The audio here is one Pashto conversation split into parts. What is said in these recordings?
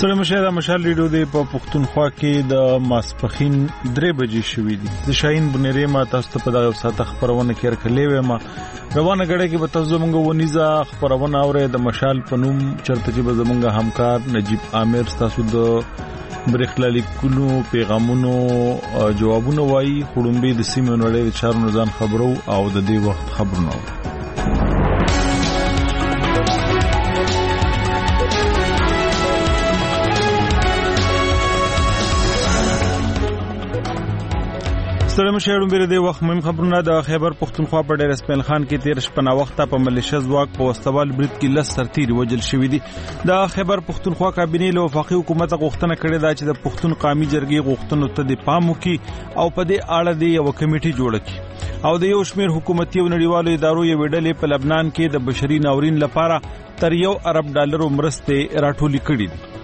ستړي مشه د مشال ریډیو دی په پښتونخوا کې د ماسپخین 3 بجې شوې دي. د شاهین بنيري ما تاسو ته په دغه ساعت خبرونه کې راکلې و ما روانه غړې کې به تاسو موږ ونیزه خبرونه اورې د مشال پنوم چرته چې به زمونږ همکار نجیب عامر تاسو د برخلا لیکونو پیغامونو جوابونه وایي خړومبي د سیمې نړۍ د چارو نظام خبرو او د دې وخت خبرونه. ستړي مشه ډومبره دی وخت مهم خبرونه د خیبر پښتونخوا په ډېر اسماعیل خان کې 13 شپه وخت په ملیشیا ځواک په واستوال برید کې لس سرتیري وجل شوې دي. د خیبر پښتونخوا کابینه له وفاقي حکومت غوښتنه کړې ده چې د پښتون قومي جرګې غوښتنو ته د پام وکړي او په دې اړه د یو کمیټه جوړ کړي او د یو شمېر حکومتي او نړیوالو ادارو یو ډلې په لبنان کې د بشري ناورین لپاره تر $1 ارب مرستې راټولې کړې دي.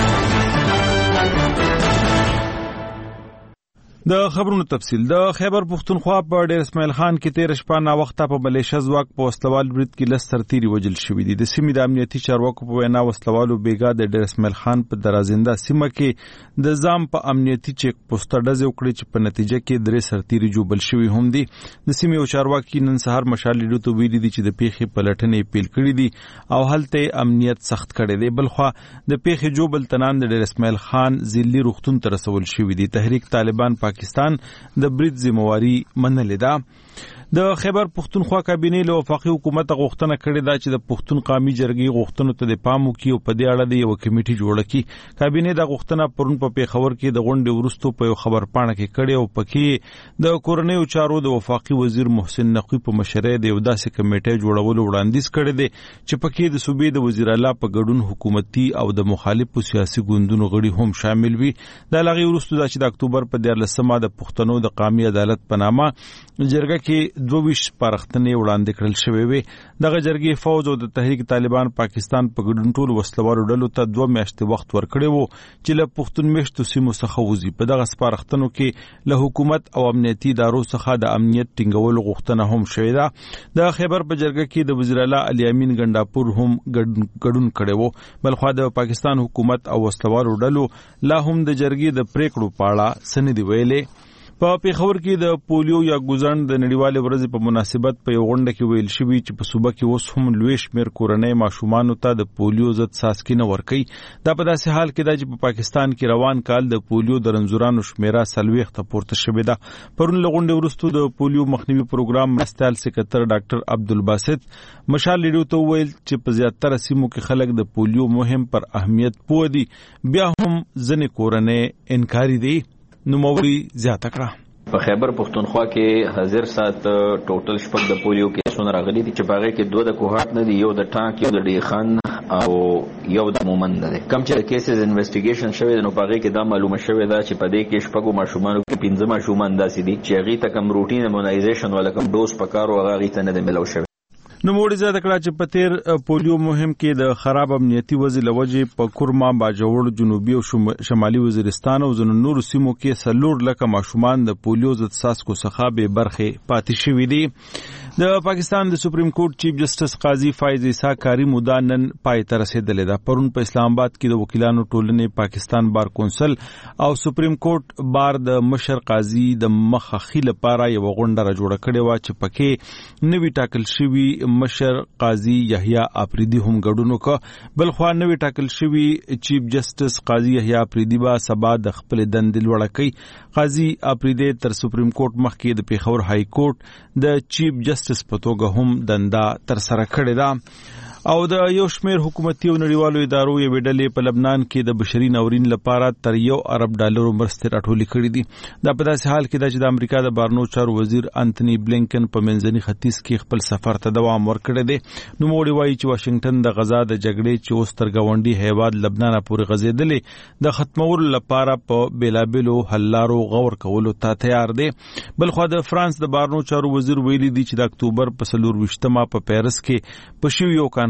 د خبرونو تفصیل د خیبر پښتونخوا په ډېر اسماعیل خان کې 13 شپه وخت په ملیشیا ځواک په واستوال برید کې لس سرتیري وجل شوې دي. د سیمې د امنیتي چارواکو په وینا واستوالو بیګا د ډېر اسماعیل خان په درازنده سیمه کې د ځام په امنیتي چیک پوسټ ډز وکړي چې په نتیجه کې 3 سرتیري جوړل شوي هم دي. د سیمې او چارواکي نن سهار مشال لیدو ته ویلي دي چې د پیښې پلټنې پیل کړې دي او هلته امنیت سخت کړی دی. بلخو د پیښې جوړل تنان د ډېر اسماعیل خان ځلي روغتون ته رسول شوی دي. تحریک طالبان پاکستان د برید ذمہواری منلې ده. د خیبر پښتونخوا کابینه له وفاقي حکومت غوښتنه کړې ده چې د پښتون قومي جرګې غوښتنو ته د پام وکړي او په دې اړه د یو کمیټه جوړ کړي. کابینه د غوښتنه پرون په پیښور کې د غونډې وروسته په یو خبر پاڼه کې کړې او پکې د کورنیو چارو د وفاقي وزیر محسن نقوی په مشرۍ د یو داسې کمیټه جوړولو وړاندیز کړی دی چې پکې د صوبې د وزیر اعلی په ګډون حکومتي او د مخالفو سیاسي ګوندونو غړي هم شامل وي. د لغې وروسته چې د اکتوبر په 14مه د پښتنو د قومي عدالت په نامه جرګه کې 22 پرختنې وړاندې کړل شوې وي. دغه جرګې فوج او د تحریک طالبان پاکستان په ګډون ټول وسلوارو ډلو ته 2 میاشتې وخت ورکړی وو چې له پښتون میشتو سیمو څخه وځي. په دغه سپارښتنو کې له حکومت او امنیتي ادارو څخه د امنیت ټینګولو غوښتنه هم شوې ده. د خیبر په جرګه کې د وزیر اعلی علي امین ګنڈاپور هم ګډون کړی وو. بلخو د پاکستان حکومت او وسلوارو ډلو لا هم د جرګې د پریکړو په اړه څه نه دی ویلي. په پیښور کې د پولیو یا ګوزڼ د نړیوالې ورځې په مناسبت په یو غونډه کې ویل شوی چې په صوبه کې اوس هم لوی شمېر کورنۍ ماشومانو ته د پولیو ضد څاڅکي نه ورکوي. دا په داسې حال کې ده چې په پاکستان کې روان کال د پولیو د رنځورانو شمیره 40 ته پورته شوې ده. پرون له غونډې وروسته د پولیو مخنیوي پروګرام مرستیال سکرټر ډاکټر عبدالباسط مشال لیدو ته ویل چې په زیاتره سیمو کې خلک د پولیو مهم پر اهمیت پوه دي، بیا هم ځینې کورنۍ انکاري دي. نو موري زیاته کړه په خیبر پښتونخوا کې حاضر سات ټوټل شپږ د پولیو کیسونه راغلي دي چې باغې کې 2 د کوهات نه دي، یو د ټانک، یو د ډیخان او یو د مومند ده. کم چې کیسز انویسټیګیشن شوی نو باغې کې دا معلومه شوی دا چې په دې کې شپږو ماشومانو کې 15 ماشومان داسې دي چې هغه ته کم روټین ایمونایزیشن ولا کم ډوز پکارو هغه ته نه ملو شوی. نو موږ زیاته کړه چې په تیر پولیو مهم کې د خراب امنیتي وضع لوجه په کورما باجوړ جنوبي او شمالي وزیرستان او ځینو نورو سیمو کې 4 لکه ماشومان د پولیو ضد څاڅکو څخه به برخه پاتې شوي دي. د پاکستان د سپریم کورټ چیف جسټس قاضي فایز عیسی کاری مودا نن پای ته رسیدلې ده. پرون په اسلام آباد کې د وکیلانو ټولنې، پاکستان بار کونسل او سپریم کورټ بار د مشر قاضي د مخخي لپاره یو غونډه را جوړه کړې و چې پکې نوی ټاکل شوی مشر قاضي یحیی آفریدي هم ګډون وکړ. بلخو نوی ټاکل شوی چیف جسټس قاضي یحیی آفریدي با سبا د خپل دندې لوړه کوي. قاضي آفریدي تر سپریم کورټ مخکې د پیښور های کورټ د چیف جسټس په توګه هم دنده تر سره کړې ده. او د یو شمېر حکومتي او نړیوالو ادارو یې وډلې په لبنان کې د بشري ناورین لپاره تر $1 ارب مرستې راټولې کړې دي. دا په داسې حال کې ده چې د امریکا د بهرنیو چارو وزیر انټونی بلینکن په منځني ختیځ کې خپل سفر ته دوام ورکړی دی. نو موږ وایي چې واشنگټن د غزا د جګړې چې اوس تر ګاونډي هیواد لبنان پورې غځېدلې د ختمولو لپاره په بیلابلو حل لارو غور کولو ته تیار دی. بلخو د فرانس د بهرنیو چارو وزیر ویلي دی چې د اکتوبر په 24مه په پیرس کې په شوي یو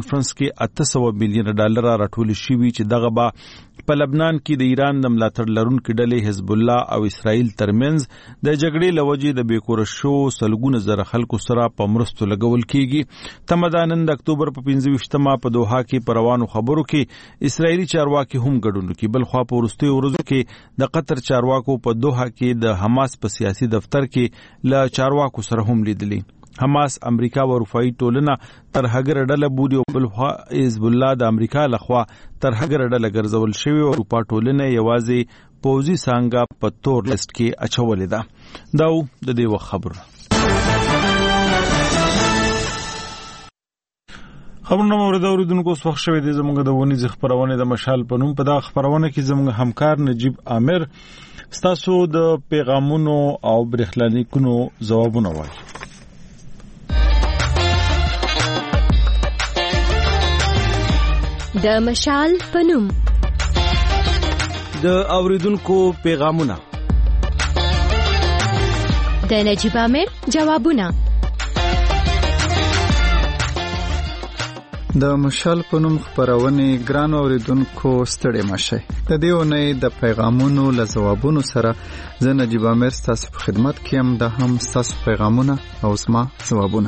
کانفرنس کې $800 مليون راټول شوي چې دغه به په لبنان کې د ایران د ملاتړ لرونکو ډلې حزب الله او اسرائیل ترمنځ د جګړې لوجې د بیکوره شو سلګونه زره خلکو سره په مرستو لګول کیږي. تمدانن د اکتوبر په 25مه په دوحه کې پروانو خبرو کې اسرائیلي چارواکي هم ګډون کوي. بل خو په وروستیو ورځو کې د قطر چارواکو په دوحه کې د حماس په سیاسي دفتر کې له چارواکو سره هم لیدلي. حماس امریکا او رفاهي ټولنه تر هغه ډله بودی او بل حزب الله د امریکا لخوا تر هغه ډله ګرځول شوی او اروپا ټولنه یوازې پوزي څنګه په تور لیست کې اچولې ده. دا د دې وخت خبره. خبرونه مورد اوریدونکو وخت شوی دی زموږ د ونی خبرونه د مشال په نوم په دا خبرونه کې زموږ همکار نجیب عامر ستاسو د پیغامونو او برخلانیکونو ځوابونه وایي. د مشال په نوم د اوریدونکو پیغامونه د نجیب عامر جوابونه. د مشال په نوم خبرونه ګران اوریدونکو ستړي مشه. د دې اونۍ د پیغامونو له ځوابونو سره زه نجیب عامر تاسو په خدمت کې يم. د هم تاسو پیغامونه او زما ځوابونه.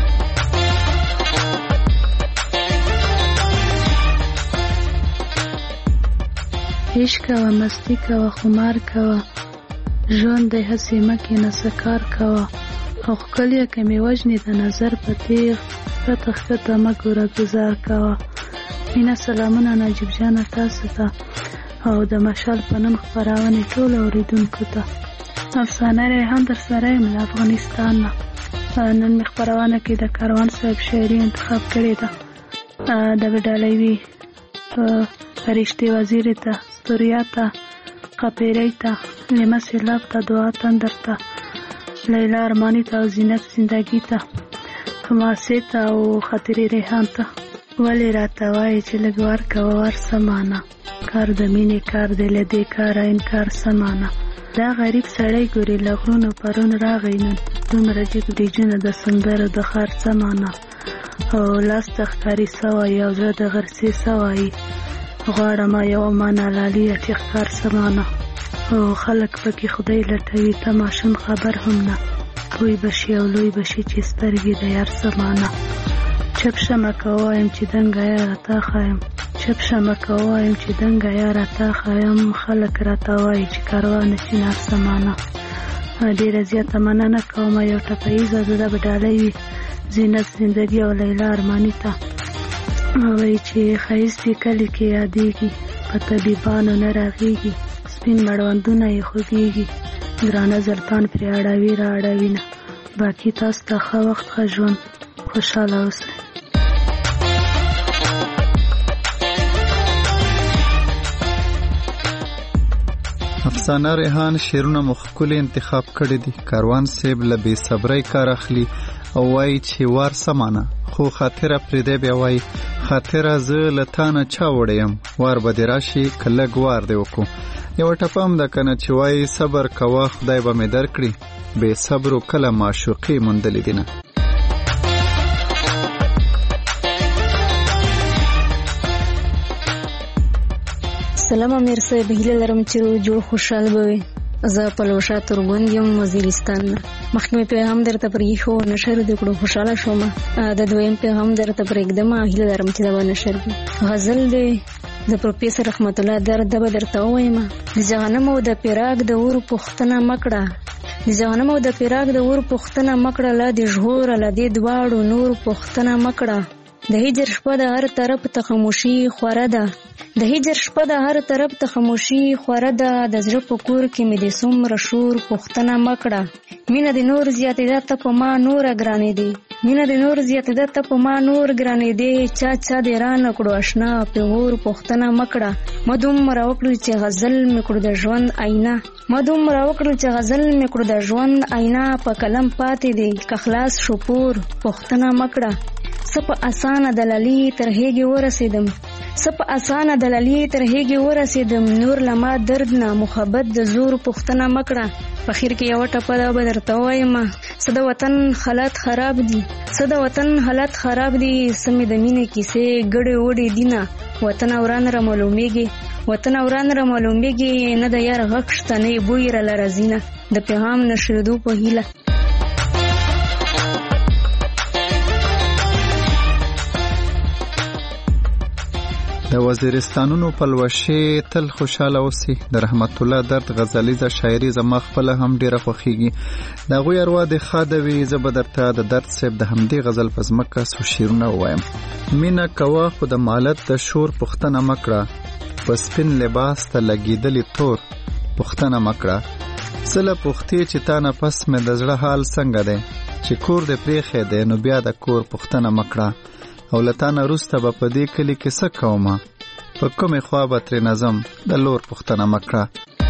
عشق کوه، مستی کوه، خمار کوه، ژوند د هڅې مکې نه سکار کوه او ښکلیه که مې وژنې د نظر په تیغ ښکته ښکته مه ګوره ګزار کوه. مینه سلامونه نجیب جانه تاسو ته او د مشال په نوم خپرونې ټولو اوریدونکو ته. افسانه ریحان در سره یم له افغانستان نه. نن مې خپرونه کې د کاروان صاحب شاعري انتخاب کړې ده. د بډالوي فرشته وزیر ته، ستوریا ته، قپیری ته، لیمه سیلاب ته، دعا تندر ته، لیلا ارمانی ته او زینت زندگی ته، حماسه ته او خاطرې ریحان ته. ولی راته وایي چې لږ ورکوه ورسمانه، کار د مینې کار دی له دې کاره انکار سمانه. دا غریب سړی ګوري له غرونو پرون راغی نن، دومره جګ بریجونه د سندرو د ښار سمانه او لاس ته ښکاري سوایي او زړه د غرڅې سوایي. غواړم یو مانا لالیه چې ښکار سمانه او خلک پکې خدای لټوي ته ماشوم خبر هم نه. کوی بشي او لوی بشي چې سترګې د یار سمانه. چپ شمه که وایم چې دنګه یاره تا خایم، چپ شمه که وایم چې دنګه یاره تا خایم. خلک راته وایي چې کاروان چنار سمانه. ډېره زیاته مننه کوم یو ټپهیزه زه د بډالۍ زینت زندگی او لیلا ارمانی ته وایي چې ښایستې کلي کې یادېږي، په طبیبانو نه راغېږي، سپین مړوندونه یې خوږېږي، ګرانه زلفان پرې اړوي را اړوي نه. باقي تاسو ته ښه وخت، ښه ژوند، خوشحاله اوسئ. افسانه ریحان شعرونه مخکول انتخاب کړي دي. کاروان صاحب له بې صبرۍ کار اخلي او وایي چې وار سمانه، خو خاطره پرې دی بیا وایي خاطره زه له تا نه چا وړی یم، وار به دې راشي که لږ وار دې وکړو. یوه ټپه هم ده که نه چې وایي صبر کوه خدای به مې درکړي، بې صبرو کله معشوقې موندلې دي نه. سلام امیر صاحب، هیله لرم چې جوړ خوشحال به وي. زه پلوشه ترګوند یم وزیرستان نه. مخکې پیغام درته پرېښو نشر دې کړو، خوشحاله شوم. د دویم پیغام درته پرېږدم، هیله لرم چې دا به نشر کړي. غزل دی د پروفیسر رحمت الله درد به درته ووایم. د جهنم او د فراق د اور پوښتنه مه کړه، د جهنم او د فراق د اور پوښتنه مه کړه، لا د ژغوره له دې دواړو نور پوښتنه مه کړه. د هجر شپه د هر طرف ته خاموشي خوره ده، د هجر شپه د هر طرف ته خاموشي خوره ده، د زړه په کور کې مې د څومره شور پوښتنه مه کړه. مینه د نور زیاتېده ته په ما نوره ګرانېدې، مینه د نور زیاتېده ته په ما نور ګرانېدې، چا چا دې رانه کړو اشنا پیغور پوښتنه مه کړه. ما دومره وکړل چې غزل مې کړو د ژوند آینه، ما دومره وکړل چې غزل مې کړو د ژوند آینه، په قلم پاتې دی که خلاص شو پور پوښتنه مه کړه. څه په اسانه دلالي تر هیږې ورسېدم، سپ اسانه دلالی تر هیګي ورسېدم نور لما درد نه محبت د زور پښتنه مکړه په خیر کې یو ټپه دا بدرته وایم صد وطن حالات خراب دي سمې د مینې کیسې ګړې وړې دینه وطن اوران را معلومیږي نه د یار غږ شته نه بوی را لرزینه د پیغام نشریدو په هیله. د وزیرستانونو پلوشې تل خوشاله اوسي. د رحمت الله درد غزلیزه شاعري زما خپل هم ډیره خوښیږي. د غوی اروا د خادوي زبر درته د درد صاحب د همدې غزل پزمکه سو شیرونه وایم. مینا کوا خو د مالت د شور پختنه مکړه پس پن لباس ته لګیدلی تور پختنه مکړه سله پختې چې تا نه پس مې د زړه حال څنګه دی چې کور د پریخې دی نو بیا د کور پختنه مکړه او لتانه روسته به په دې کلی کې څه کومه په کومې خوا به ترې نظم د لور پختنه مکړه.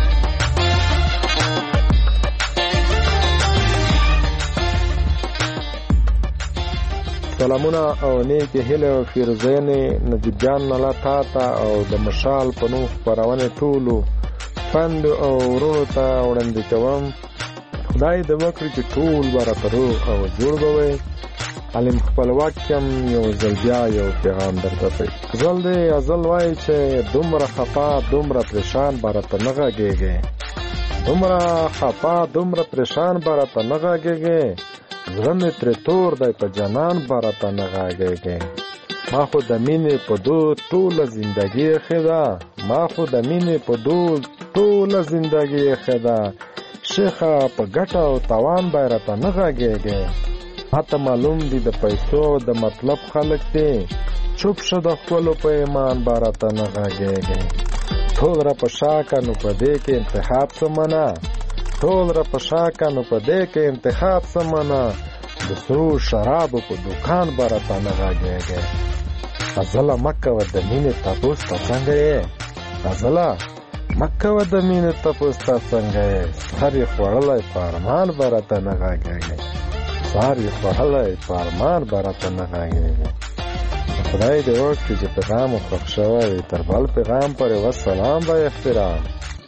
سلامونه او نیکې هیلې او فیروزینې نجیب جان نلا تا ته او د مشال په نوم خپرونې ټولو خویندو او ورونو ته وړاندې کوم. خدای دې وکړي چې ټول به راته روغ او جوړ به وئ. علم خپلواک یم یو ځل بیا یو پیغام درته کوي. ځل دی ازل وایي چې دومره خفا دومره پریشان به راته نه غږېږې دومره خفا دومره پریشان به راته نه غږېږې زړه مې ترې تور دی په جانان به راته نه غږېږې. ما خو د مینې په دود ټوله زندګي ایښې ده ټوله زندګي ایښې ده شیخه په ګټه او تاوان به راته نه غږېږې. ماته معلوم دي د پیسو د مطلب خلک دي چوپ شه د خپلو په ایمان به راته نه غږېږې. ټول را په شاکه نو په دې کې انتخاب څه منه د سرو شرابو په دکان به راته نه غږېږې. غزله مه کوه د مینې تپوس ته څنګه یې سهر یې خوړلی په ارمان به راته نه غږېږې. خدای دې وکړي چې پیغام مو خوښ شوی تر بل پیغام پورې والسلام با احترام.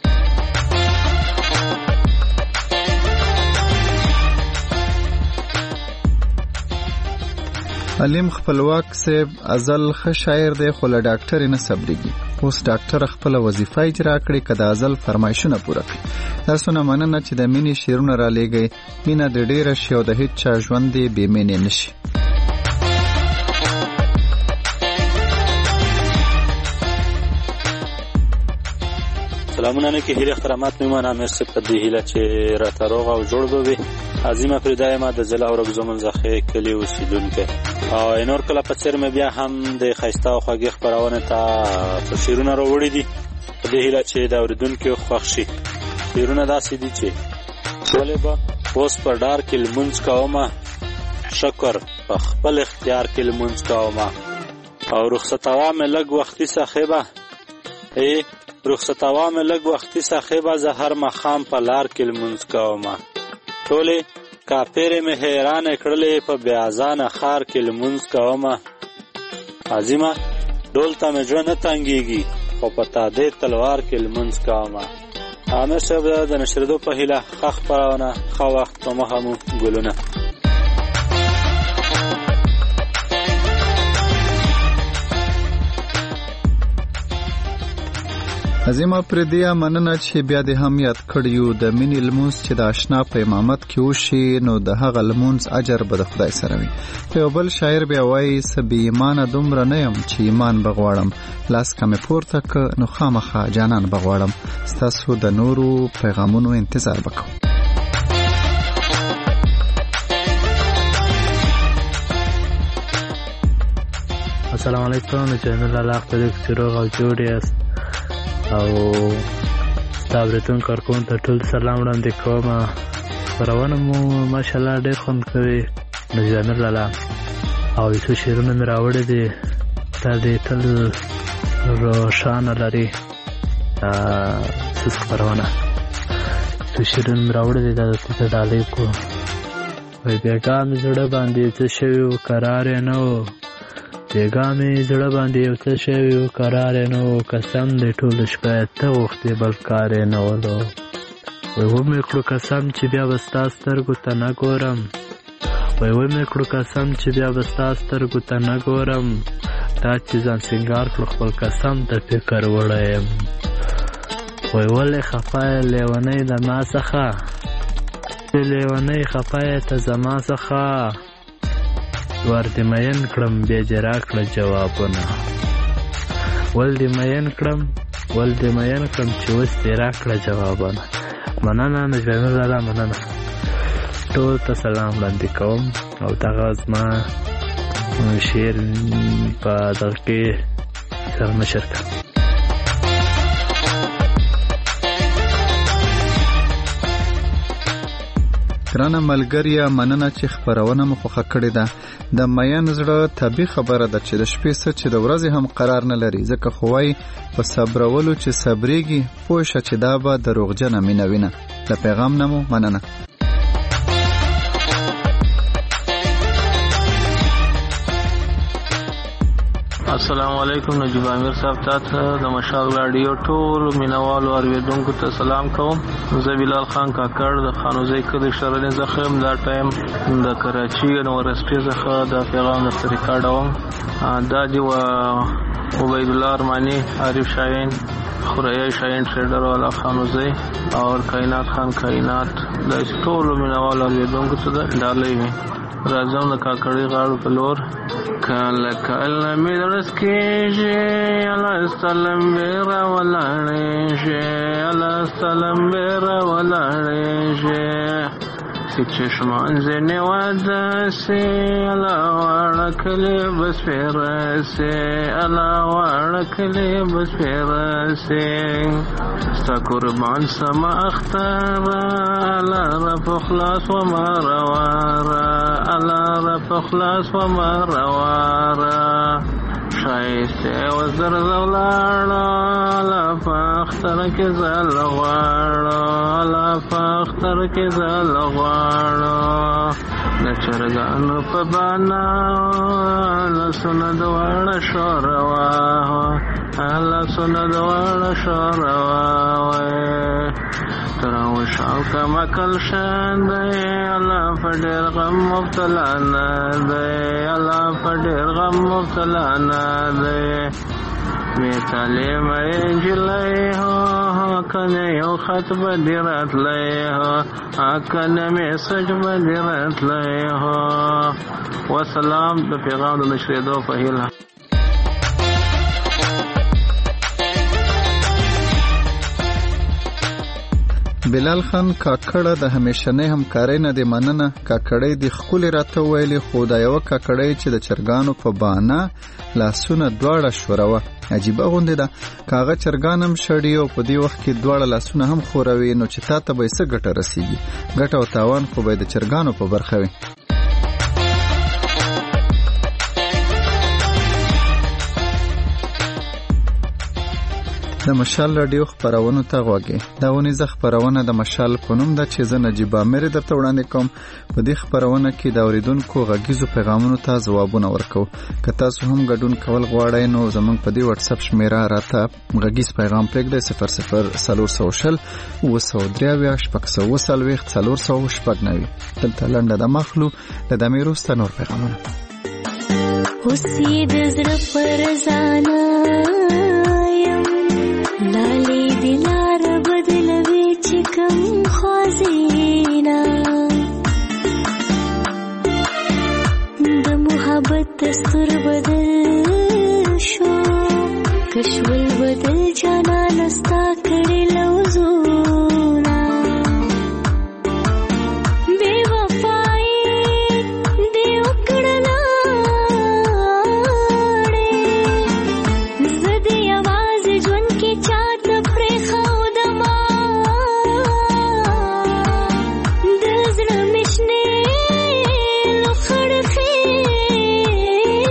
علیم خپلواک صاحب ازل ښه شاعر دی خو له ډاکټر نه صبرېږي. اوس ډاکټر خپل وظیفه اجرا کړي که د ازل فرمایشونه پوره کړي. تاسو نه مننه چې د مینې شعرونه را لېږئ. مینه د ډېره شي او د هیڅ چا ژوند دی بې مینې نشي. سلامونه نیکې هیلې احترامات میمان امیر صاحب په دې هیله چې راته روغ او جوړ به وي. عظیمه فریده یم د ضلع اورګزو منځخې کلي اوسېدونکی او نور کله په څېر مې بیا هم د ښایسته او خوږې خپرونې ته څو شعرونه راوړي دي په دې هیله چې د اورېدونکو خوښ شي. شعرونه داسې دي چې ولې به اوس په ډار کې لمونځ کومه شکر په خپل اختیار کې لمونځ کومه او رخصتوا مې لږ وختي صاحبه زه هر ماښام په لار کې لمونځ کومه ټولې کاپیرې مې حیرانې کړلې په بې اذانه ښار کې لمونځ کومه. عظیمه ډول ته مې زړه نه تنګېږي خو په تادې تلوار کې لمونځ کومه. امیر صاحب د نشرېدو په هیله ښه خپرونه ښه وخت په مخه مو ګلونه. عظیمه پردیه مننه چې بیا دې هم یاد کړیو. د مینې لمونځ چې د آشنا په امامت کې وشي نو د هغه لمونځ اجر به د خدای سره وي. په یو بل شاعر بیا وایي څه بې ایمانه دومره نه یم چې ایمان به غواړم لاس که مې پورته که نو خامخا جانان به غواړم. ستاسو د نورو پیغامونو انتظار به کوم. السلام علیکم چینل علاق تدک سروغ او جوړ یاست او تابرتون کارکون ته ټول سلام وړاندې کوم. خپرونه مو ماشاءالله ډېر خوند کوي نجامر لالا او څو شعرونه مې راوړي دي تا دې تل روښانه لري. خپرونه څو شعرونه مې راوړي دي دا ته ډالۍ کو وای بېګا مې زړه باندې څه شوي و قرار یې نه و بیګا مې زړه باندې یو څه شوي و قرار یې نه و قسم دی ټوله شپه یې ته غوښتې بل کار یې نه ولو ومې کړو قسم چې بیا به ستا سترګو ته نه ګورم ومې کړو قسم چې بیا به ستا سترګو ته نه ګورم تا چې ځان سینګار کړو خپل قسم ته فکر وړی یم ولې خفه یې لیونۍ د ما څخه چې لیونۍ خفه یې ته زما څخه ور دې مین کړم بیا دې راکړه جوابونه ول دې مین کړم چې اوس دې راکړه جوابونه مننه نجمه لالا مننه ټول ته سلام وړاندې کوم او دغه زما شعر په دغه کې سره نشر کړم ګرانه ملګريه مننه چې خبرونه مو خوښه کړې ده د مین زړه طبي خبره ده چې د شپې څه چې د ورځې هم قرار نه لري ځکه خو وايي په صبرولو چې صبرېږي پوه شه چې دا به دروغجنه مینه وینه د پیغام نه مو مننه السلام علیکم نجیب امیر صاحب تاسو د مشال رادیو ټول مینوالو اوریدونکو ته سلام کوم زه بلال خان کاکړ د خانوزی کلی شرنې زخم دا ټایم د کراچي یونیورسيټي څخه د پیغام د ریکارډوم دا دی عبید الله ارمانی عارف شاهین خوریا شاهین ټریډر والا خانوزی او کائنات خان کائنات د ټول مینوالو اوریدونکو ته ډالۍ وي راځم د کاکړی غاړو په لور کله کله مې درس کېږي الله سلام بیره ولاړېږي الله سلام بیره ولاړېږي چې چشمان ځینې واده سي الله واړه کلي بس پیرسي الله واړه کلي بس پیرسي ستا قربان سما اختره الله رب خلاص وما رواره الله رب خلاص وما رواره شایسته وزر زولاړه الله فاختر کې زل غواړه الله فاختر کې زل غواړه نچرګان په بانا لسونه دواړه شوروا الله سونه دواړه شوروا تراو شاو کما کل شان دی الله فډر غم مبتلا نه دی الله فډر غم مبتلا نه دی می تعلیم انجلای هو کنه یو خط بدرات لای هو کنه میسج بدرات لای هو والسلام د پیغام د نشریدو په هیله بلال خان کاکړه د همیشنۍ همکارۍ نه دی مننه کاکړۍ د خپل راته ویلي خو دا یو کاکړۍ چې د چرګانو په بانه لاسونه دواړه شوروه عجیبه غونډه ده کاغه چرګانم شړی او په دې وخت کې دواړه لاسونه هم خوروي نو چې تاسو به څه ګټه رسیږي ګټه او تاوان خو به د چرګانو په برخه وي د مشال رادیو خبرونه ته غوږی دا ونیزه خبرونه د مشال په نوم ده چې زه نجیب امیر درته وړاندې کوم په دې خبرونه کې د اوریدونکو غږیزو پیغامونو ته ځوابونه ورکو که تاسو هم ګډون کول غواړئ نو زموږ په دې واتس اپ شمیره راته غږیز پیغام پرېږدئ 0040 429 دلته لنډه د مخلو د دمې وروسته نور پیغامونه اوسې د زړه پر ځانه لالی دلار بدلوي چې کم خوازینا د محبت دستور بدل شو کشول بدل جانا نستا کړي لوزونا بے وفائی دې وکړنا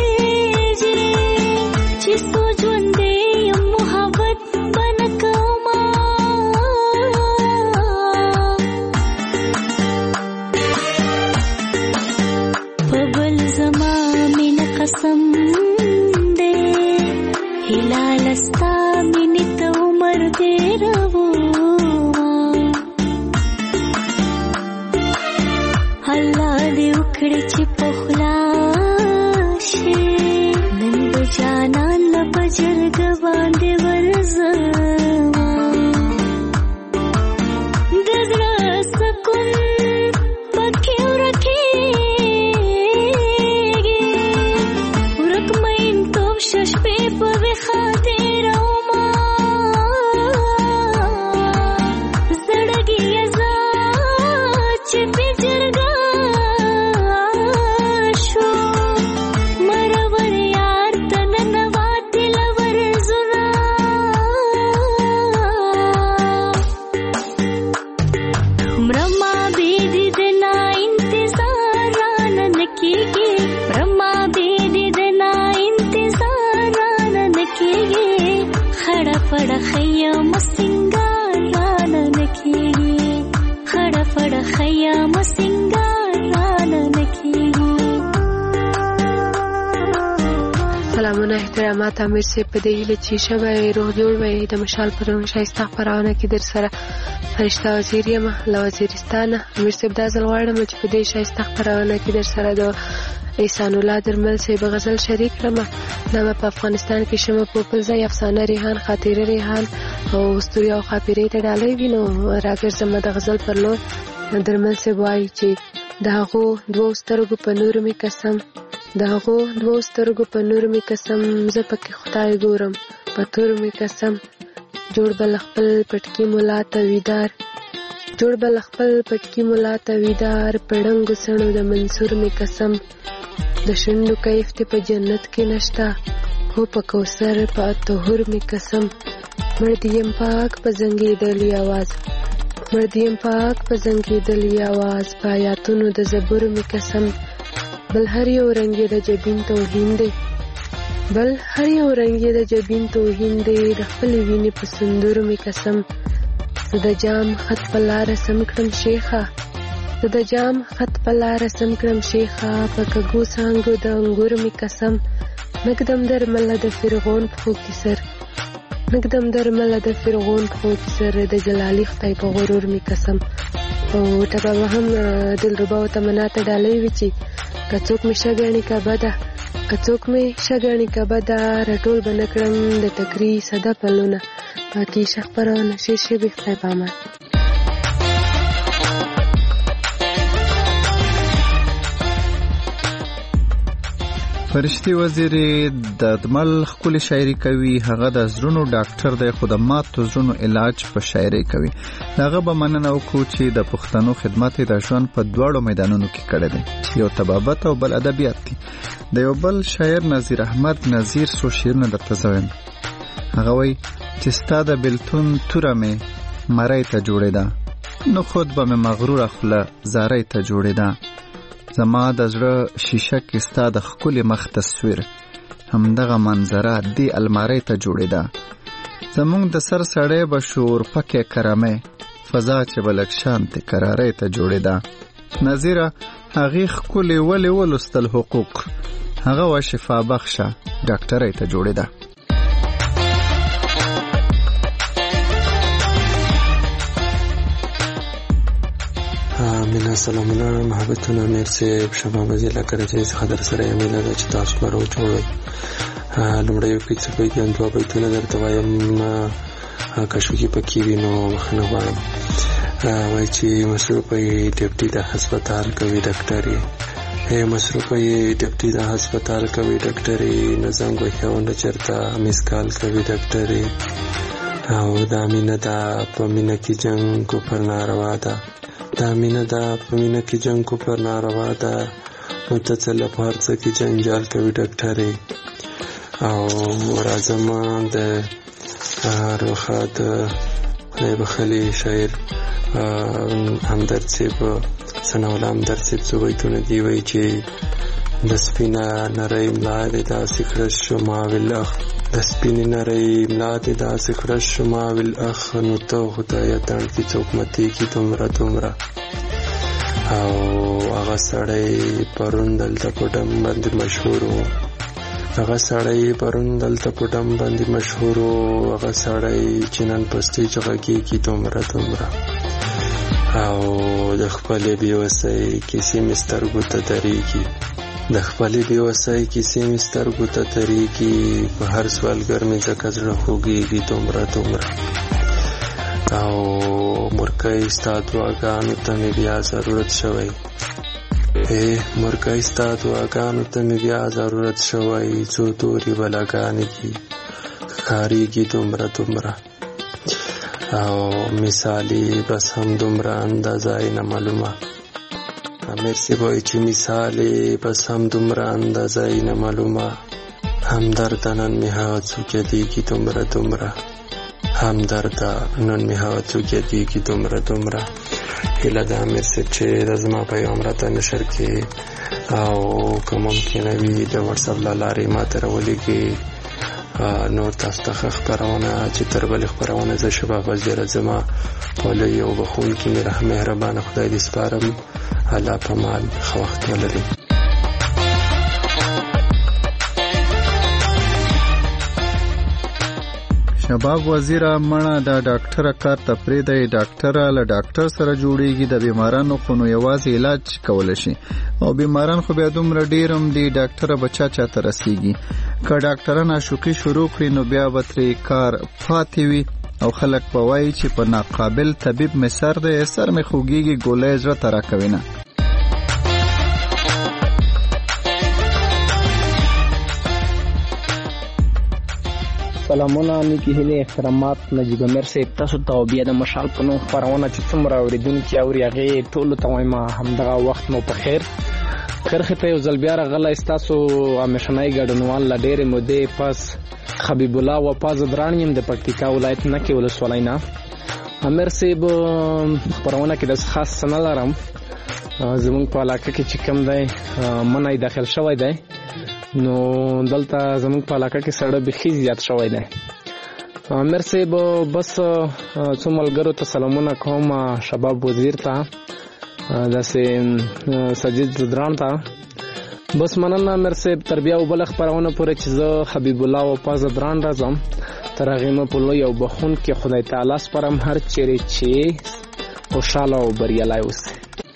محبت بنا کوم الله دې وکړي چې پخلا شي نن به جانان له بجرګ باندې ورځما د زړه سکون پکې ورکېږي ورک مین توب شپې په خاطر اوما زړګي ازا چې بجرګا شو مرور یار تنن واتل ورزنا برما بيدي دنا انتظار نن کیږي برما بيدي دنا انتظار نن کیږي خړه پړه خیام سنگار نن کیږي خړه پړه خیام سنگار نن کیږي. سلامونه احترامات امیر صاحب په دې هیله چې شبه روح جوړ وي د مشال پرون شایسته خبرونه کې در سره فرشته وزیر یم له وزیرستان. امیر صاحب دا ځل غواړم چې په دې شایسته خبرونه کې در سره د احسان الله درمل صاحب غزل شریک کړم. دا په افغانستان کې شمه په پلځه افسانه ریحان خاطره ریحان او استوري او خاطره ته ډالۍ وینو راګرځم د غزل پر لور. درمل صاحب وایي چې داغو دوه سترګو په نور می قسم داغو دوه سترګو په نور می قسم زه پکې خدای ګورم په تور می قسم جوړ بل خپل پټکی مولا ته ویدار جوړ بل خپل پټکی مولا ته ویدار پړنګ سړو د منصور می قسم د شندو کیف ته په جنت کې نشتا هو په کوثر په طهور می قسم مردیم پاک په زنګي دلی आवाज مردیم پاک په زنګي دلی आवाज پایاتونو د زبور می قسم بل هر یو رنگ د جبین توهین دی بل هر یو رنگ د جبین توهین دی د خپل وینې په سندور می قسم د جام خط په لار سم کړم شیخه د جام خط په لار سم کړم شیخه په کګو څنګه د انګور می قسم نقدم درمل د فرعون په خو کې سر نقدم درمل د فرعون په خو کې سر د جلالی خدای په غرور می قسم او ټبا هم دلربا او تمنا ته ډالۍ وچی کڅوک می شګانی کا بده کڅوک می شګانی کا بده رټول بنکړم د تکری صدا پلونه باقی شخبرانه شیشه به خدای پامه. فرشتي وزیر د دمل خپل شاعري کوي هغه د زړونو ډاکټر دی خو د ماتو زړونو علاج په شاعري کوي. هغه به مننه وکړو چې د پښتنو خدمت د ژوند په دواړو میدانونو کې کړی دی یو طبابت او بل ادبیات دي. د یو بل شاعر نظیر احمد نظیر سو شعرونه درته زویم. هغه وایي چې ستا د بلتون توره مې مرۍ ته جوړېده نو خود به مې مغروره خوله زارۍ ته جوړېده زما د زړه شیشه کې ستا د ښکلي مخ تصویر همدغه منظره دې المارۍ ته جوړېده زمونږ د سر سړی به شور پکې کرمې فضا چې به لږ شانتې کرارۍ ته جوړېده. نظیره هغې ښکلې ولې ولوستل حقوق هغه وه شفا بخشه ډاکټرۍ ته جوړېده. مینا سلامونه محبتونه امیر صاحب شما وزیر لکرچې څخه در سره یې میله ده چې تاسو به راوچوړئ. لومړی کې څه بیتونه دوه بیتونه درته وایم کشوکي پکې وي نو بخښنه غواړم. وایي چې مصروفه یې ډپټي د هسپتال کوي ډاکټرې مصروفه یې ډپټي د هسپتال کوي ډاکټرې نه زنګ وهي او نه چېرته میس کال کوي ډاکټرې او دا مینه ده په مینه کې جنګ کفر ناروا ده دا مینه ده په مینه کې جنګ کفر ناروا ده متصله په هر څه کې جنجال کوي ډاکټرې او راځم د روخه د خدای بخلي شاعر همدرد صاحب ثناءالله همدرد صاحب څو بیتونه دي وایي چې د سپینه نرۍ ملا دې داسې کړه شما والأخ د سپینې نرۍ ملا دې داسې کړه شما والأخ نو ته خدایه تڼ کې څوک متېږي دومره دومره او هغه سړی پرون دلته په ډم باندې مشهور و هغه سړی پرون دلته په ډم باندې مشهور و هغه سړی چې نن په سټیج غږېږي دومره دومره او د خپلې بېوسۍ کیسې مې سترګو ته درېږي، د خپلې بېوسۍ کیسې مې سترګو ته درېږي، په هر سوالګر مې ځکه زړه خوږېږي دومره دومره. او مورکۍ ستا دعاګانو ته مې بیا ضرورت شوی، مورکۍ ستا دعاګانو ته مې بیا ضرورت شوی، څو تورې بلاګانې دي ښکارېږي دومره دومره. او مثالي بس هم دومره اندازه یې نه معلومه، امیر صاحب وایي چې مثالي بس هم دومره اندازه یې نه معلومه، همدرده نن مې هغه څوک یادېږي دومره دومره، همدرده نن مې هغه څوک یادېږي دومره دومره. هیله ده امیر صاحب چې د زما پیغام راته نشر کړي او که ممکنه وي د وټساپ له لارې ما ته راولېږي. نور تاسو ته ښه خپرونه چې تر بلې خپرونه زه شباب وزیر زما پولۍ او بخونکي مې مهربانه خدای دې سپارم. الله پامان، ښه وخت ولرئ. شباب وزیر مړه د ډاکټره کار ته پرېږدئ، ډاکټره له ډاکټر سره جوړیږي، د بیمارانو خو نو یوازې علاج کولی شي او بیماران خو بیا دومره ډېر هم دي ډاکټره به چا ته رسیږي. که ډاکټره ناشکري شروع کړي نو بیا به ترې کار پاتې وي او خلک به وایي چې په ناقابل طبیب مې سر دی، سر مې خوږېږي، ګولۍ زړه ته راکوي نه. سلامونه، نیکی هیلې، احترامات. نجیب امیر صاحب تاسو ته او بیا د مشال په نوم خپرونه چې څومره اورېدونکي اوري هغې ټولو ته وایم همدغه وخت مو په خیر. کرښې ته یو ځل بیا راغلی ستاسو همیشنی ګډونوال له ډېرې مودې پس حبیب الله وفا زدران یم د پکتیکا ولایت نکې ولسوالۍ نه. امیر صاحب خپرونه کې داسې خاص څه نه لرم، زمونږ په علاقه کې چې کوم دی منی داخل شوی دی نو دلته زمونږ په علاقه کې سړه بیخي زیات شوی دی. امیر صاحب بس څو ملګرو ته سلامونه کوم، شباب وزیر ته، داسې سجید زدران ته بس مننه امیر صاحب. تر بیا وبله خپرونه پورې چې زه حبیب الله وفا زدران راځم، تر هغې مو په لوی او بخونکي خدای تعالی سپارم، هر چیرې چې خوشحاله او بریالی اوسئ.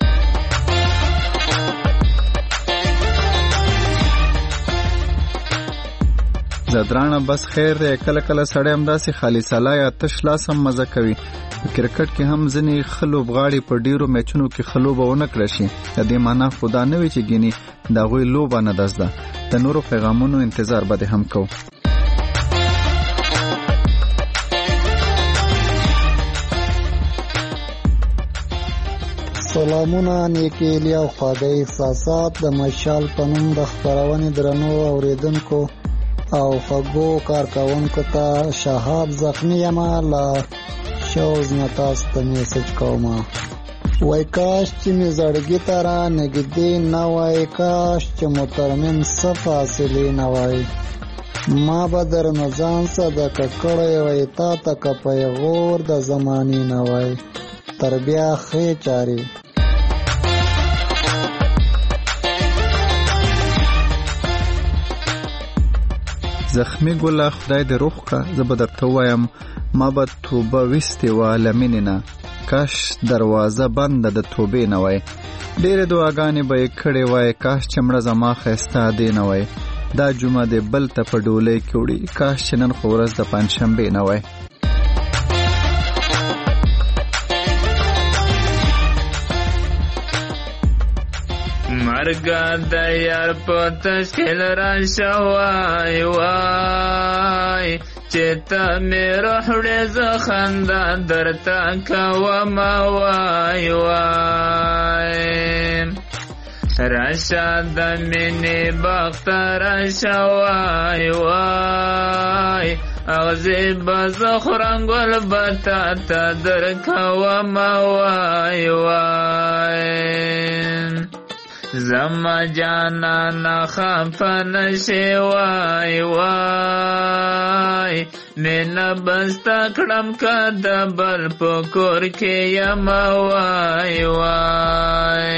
زدرانه بس خیر دی، کله کله سړی همداسې خالي سلا یا تش لاس هم مزه کوي. په کرکټ کې هم ځینې ښه لوبغاړي په ډیرو میچونو کې ښه لوبه ونه کړی شي، د دې معنا خو دا نه وي چې ګینې د هغوی لوبه نه ده زده. د نورو پیغامونو انتظار به دې هم کوو. سلامونه، نیکې هیلې او خواږه احساسات د مشال په نوم د خپرونې درنو اورېدونکو او خوږو کارکوونکو ته شهاب زخمي یم له شوز نه تاسو ته میسج کوم. وای کاش چې مې زړګي ته را نږدې نه وای، کاش چې مو ترمنځ څه فاصلې نه وای، ما به درنه ځان صدقه کړی وای، تا ته که پیغور د زمانې نه وای، تر بیا ښې چارې. زخمی ګله خدای دې روح کا، زه به درته وایم ما به توبه ویستې وه له مینې نه، کاش دروازه بنده د توبې نه وای، ډېرې دعاګانې به یې کړې وای، کاش چې مړه زما ښایسته دې نه وای، دا جمعه دې بل ته په ډولۍ کې وړي، کاش چې نن خو ورځ د پنجشنبې نه وای. مرګه د یار په تشکیل را شوای وای، چې ته مې روح وړې زه خندا درته کوم وای وای، راشه د مینې بخت راشه وای وای، اغزې به زه خورم ګل به تا ته درکوم وای وای، زما جانانا خفه نشي وای وای، مینه بسته کړم که د بل په کور کې یم وای وای،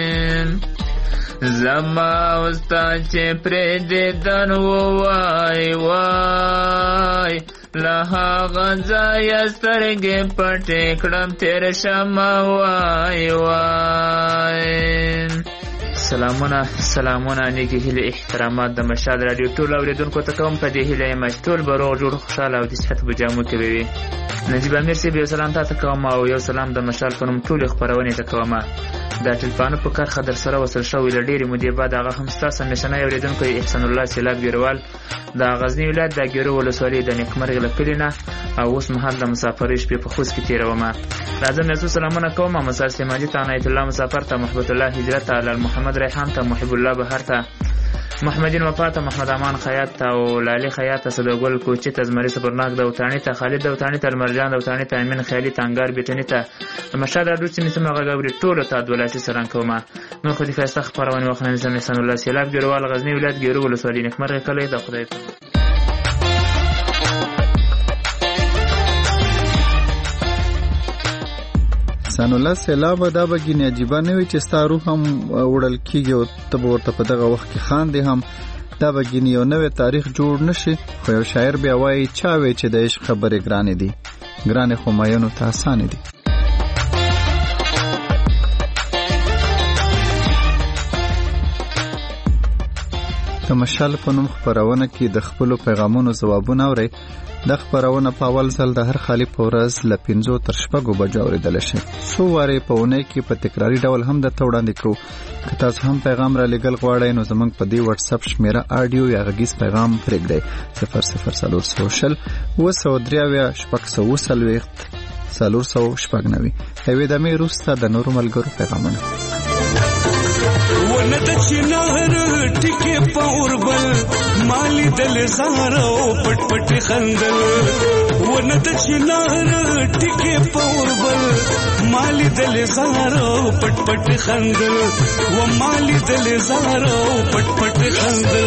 زما اوستا چې پرې دیدن وای وای، له هغه ځایه سترګې پټې کړم تېر شمه وای وای. سلامونه نیکی هیله احترامات د مشال رادیو ټول اوریدونکو ته کوم. په دې هیله یم چې ټول به روغ جوړ خوشحاله او د صحت په جامو کې وي. نجیب امیر صاحب یو سلام تاته کوم او یو سلام د مشال په نوم ټولې خپرونې ته کوم. دا ټلفانو په کرښه در سره وصل شوی له ډېرې مودې بعد هغه هم ستاسو همیشنی اوریدونکی احسان الله سیلاب ګیروال د غزني ولایت د ګیرو ولسوالۍ د نیکمرغ له کلي نه او اوس مهال د مسافرۍ شپې په خوست کې تېرومه. راځم یو څو سلامونه کوم. مسار سیماجي ته، عنایت الله مسافر ته، محبت الله هجرت ته، لال محمد ریحان ته، محب الله بهر ته، محمدین وفا ته، محمد امان خیاط ته او لالي خیاط ته، صدوګل کوچي ته، زمري صبرناک دوتانی ته، خالد دوتانی ته، المرجان دوتانی ته، امین خیالي ته، انګار بیټنی ته، مشهد راډیو چې سیمه غاګوري ټولو ته دولتي سلام کوم. نو خو دې فیصله خبرونه وخت نه زم احسان الله سیلاب ګیروال غزنی ولایت ګیرو ولسوالۍ نیکمرغ کلی د خدای په احسان الله سیلاب دا بګینه عجیبه نه وي چې ستارو هم وړل کیږي او ته ورته په دغه وخت کې خان دي هم دا بګینه یو نوې تاریخ جوړ نشي. خو یو شاعر بیا وایي چا وی چې د عشق خبرې ګرانې دي، ګرانې خو ماینو ته آسانې دي. د مشال په نوم خبرونه کې د خپل پیغامونو ځوابونه اوري. د خبرونه په اول ځل د هر خالی په ورځ ل 5 تر 6 بجو اوریدل شي. څو واره په ونې کې په تکراری ډول هم د توړاندې کوو. که تاسو هم پیغام را لګل غواړئ نو زموږ په دې واتس اپ شمیره آډیو یا غږیز پیغام پرېږدئ 0040 203 490 ایوې د مې روسته د نورو ملګرو پیغامونه. ونه د چنار ټیکې پاوربل مالی دل زارو پټ پټ خندل. ونه د چنار ټیکې پاوربل مالی دل زارو پټ پټ خندل. و مالی دل زارو پټ پټ خندل.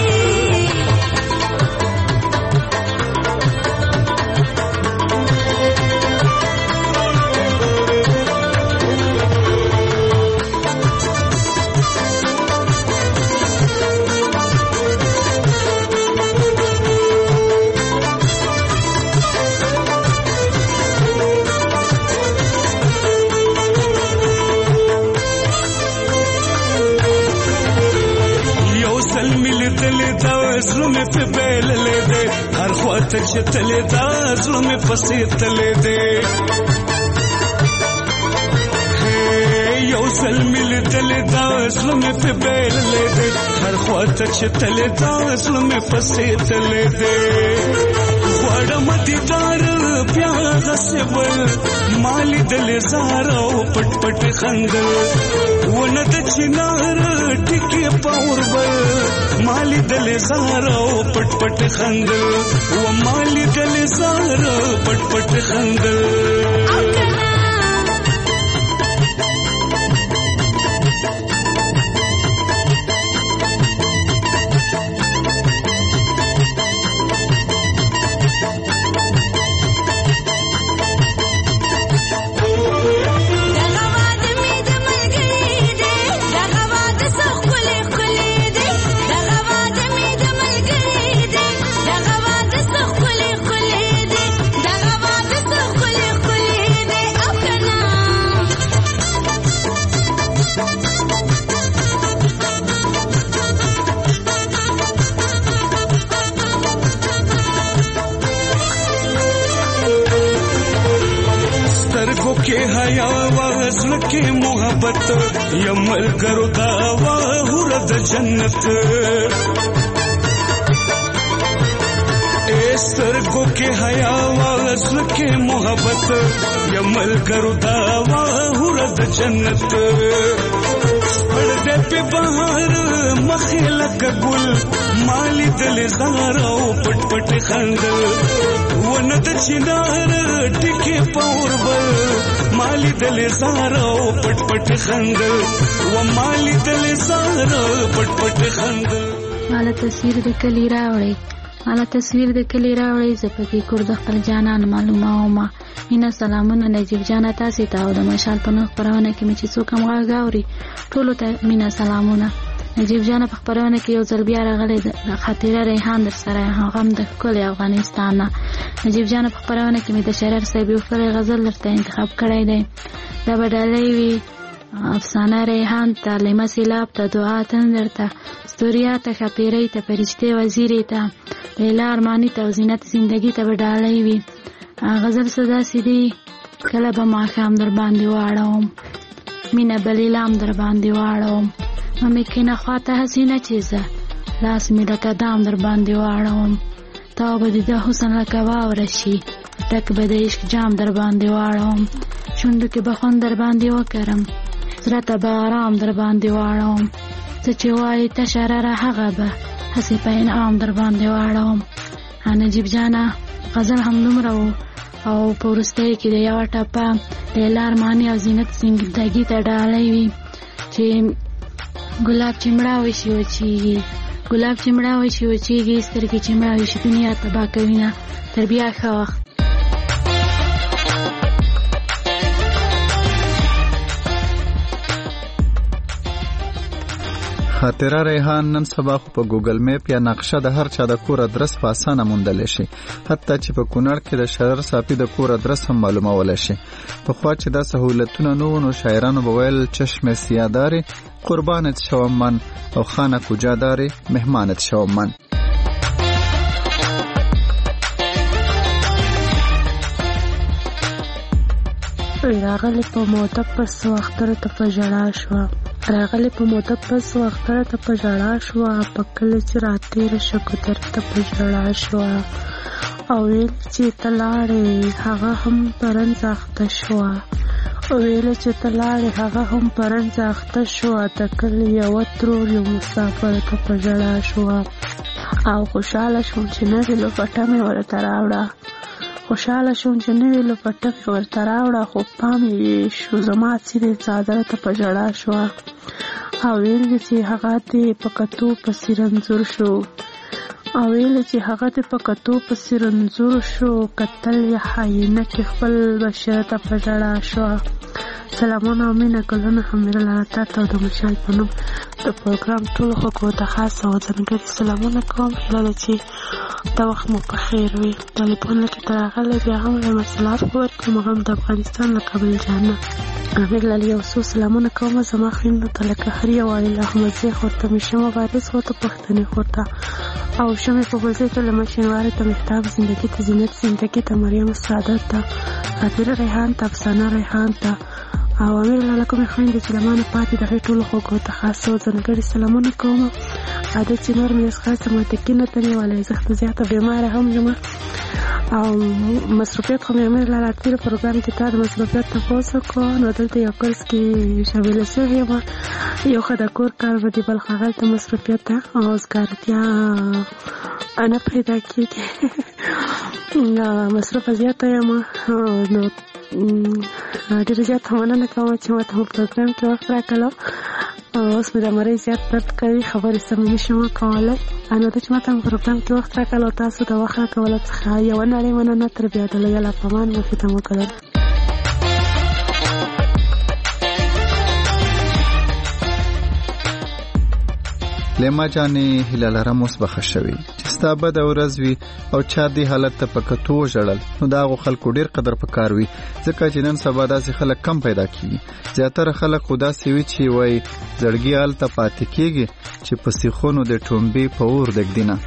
زلو میں پہ بیل لے دے ہر خواہ تک چتلے دا زلو میں پسی تلے دے یو سل مل تلے دا زلو میں پہ بیل لے دے ہر خواہ تک چتلے دا زلو میں پسی تلے دے وڑا مدیدار پیاغ سبل مالی دل زارو پٹ پٹ خندل. وند چنار ټیکې پاوربل مالی دل زارو پټ پټ خندل. و مالی دل زارو پټ پټ خندل. के हया वाज़ल के मोहब्बत यमल करो दावा हुरद जन्नत सरगो के हया वाज़ल के मोहब्बत यमल करो दावा हुरद जन्नत पर्दे पे बहार मखिल का गुल माली दिल ज़ारा पट पट खंदल वनद चिनार टिके पौरबल माली दिल ज़ारा पट पट खंदल व माली दिल ज़ारा पट पट खंदल مالا تصویر د کلی راوړی مالا تصویر د کلی راوړی زپکی کور د خپل جانان معلومه او ما مینا سلامونه نجیب جانا تاسو ته او د مشال په نوم خبرونه کې چې څوک هم غاوري ټولو ته مینا سلامونه نجیب جان په خبرونه کې یو ځل بیا راغلی د خاطره ریحان در سره هغه هم د ښکلي افغانستان نه. نجیب جان په خبرونه کې مې د شرر صاحب یو ښکلی غزل درته انتخاب کړی دی. دا به ډالۍ وي افسانه ریحان ته، لیمه سیلاب ته، دعا تندر ته، ستوریا ته، ښاپیرۍ ته، فرشتې وزیرې ته، لیلا ارماني ته او زینت زندگی ته به ډالۍ وي. غزل څه داسې دی کله به ماښام در باندې واړوم، مینه به لیلام در باندې واړوم، مې کینه خواته حسینه چې زه لاس مې لکه دام در باندې واړوم. تا به د حسن لکه واوره شي، ډک به د عشق جام در باندې واړوم، شونډو کې به خوند در باندې وکرم، زړه ته به آرام در باندې واړوم. څه چې وایي تشرره هغه به هسې په انعام در باندې واړوم. نجیب جانه غزل هم دومره و او په وروستۍ کې د یوه ټپه لیلا ارماني او زینت زندګي ته ډالۍ وي چې ګلاب چې مړاوی شي وچیږي، ګلاب چې مړاوی شي وچیږي، سترګې چې مړاوی شي دنیا تباه کوي نه. تر بیا ښه وخت. خاطره ریحان نن سبا خو په ګوګل میپ یا نقشه د هر چا د کور ادرس په اسانه موندلی شي، حتی چې په کونړ کې د شرر صافي د کور ادرس هم معلومولی شي. پخوا چې دا سهولتونه نه وو نو شاعرانو به ویل چشم سیادارې قربانت شوم من او خانه کجا دارې مهمانت شوم من. راغلی په موده پس وختره ته په ژړا شوه، راغلی په موده پس وختره ته په ژړا شوه، په کله چې راتېره شه ګودر ته په ژړا شوه، او ویل چې ته لاړې هغه هم په رنځ اخته شوه، ویل چې ته لاړې هغه هم په رنځ اخته شوه، د کلي یوه ترور یو مسافر ته په ژړا شوه، او خوشحاله شوم چې نوې لوپټه مې ورته راوړه، خوشحاله شوم چې نوې لوپټه مې ورته راوړه، خو پام یې شو زما څیرې څادر ته په ژړا شوه، او ویل چې هغه دې په کتو پسې رنځور شو، او ویل چې هغه دې په کتو پسې رنځور شو، کتل یې حاینه کې خپل بشر ته په ژړا شوه. سلامونه او مینه ګلونه همیره لره تاته او د مشال په نوم د پروګرام ټولو خلکو ته خاص او ځانګړي سلامونه کوم. هیله ده چې دا وخت مو په خیر وي. ټلیفون لکه ته راغلی بیا هم له مرسلات ورکوم، هم د افغانستان له کابل جانه امیر لالی یو څو سلامونه کوم زما خویندو ته لکه هر یو وایل احمدزی خور ته میشه مبارز خور ته پښتنې خور ته او شمې په بلځې ته له مشینوارې ته محتاب زندگی ته زینت زندگی ته مریم سعادت ته خاطره ریحان ته افسانه ریحان ته او امیر لاله کومې خویندې چې له ما نه پاتې د هغې ټولو خوږو ته خاص او ځانګړي سلامونه کوم. عادت چې نور مې خاصه ماتکي نه تنیولی زه زیاته بیماره هم یم او مصروفیت خو مې امیر لاله تېر پروګرام کې تا د مصروفیت تپوس وکړو نو دلته یو کورس کې شامله شوې یم، یو ښه د کور کار به دې بل هغلته مصروفیت ته او ازګارتیا نه پیدا کېږي مصروفه زیاته یم نو ډېره زیاته مننه کوم چې ما ته په پروګرام کې وخت راکړو. اوس مې د مرۍ زیات درد کوي، خبرې سمې نشم کولی، نو ته چې ما ته په پروګرام کې وخت راکړو تاسو د وخت راکولو څخه یوه نړۍ مننه. تر بیا د الله په امان مخې ته مو کړل. لیما جانې هیله لرم اوس به ښه شوې چې ستا بده ورځ وي او چا دې حالت ته په کتو وژړل نو د هغو خلکو ډېر قدر پکار وي، ځکه چې نن سبا داسې خلک کم پیدا کېږي. زیاتره خلک خو داسې وي چې وایي زړګي هلته پاتې کېږي چې په سیخونو د ټومبې په اور دږدي نه.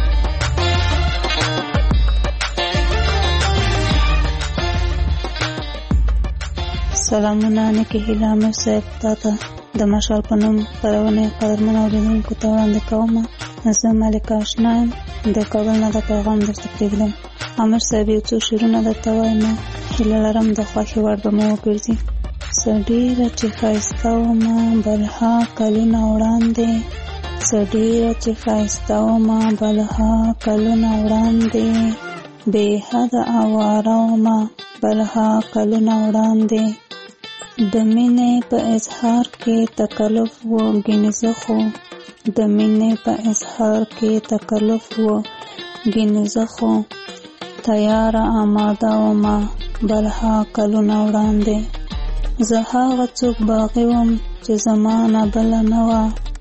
سلامونه نکي هیله امیر صاحب تاته د مشال په نوم خپرونې قدرمن اورېدونکو ته وړاندې کوم. زه ملکه اشنا د کابل نه د پیغام درته پرېږدم. امیر صاحب یو څو شعرونه درته وایم، هیله لرم د خوښې وړ به مو وګرځي. څه ډېره چې ښایسته ومه بلها کلونه وړاندې، څه ډېره چې ښایسته ومه بلها کلونه وړاندې، بې حده اواره ومه بلها کلونه وړاندې، د مینې په اظهار کې تکلف و ګینې زه خو، د مینې په اظهار کې تکلف و ګینې زه خو، تیاره آماده ومه بلها کلونه وړاندې، زه هغه څوک باغي وم چې زمانه بله نه وه،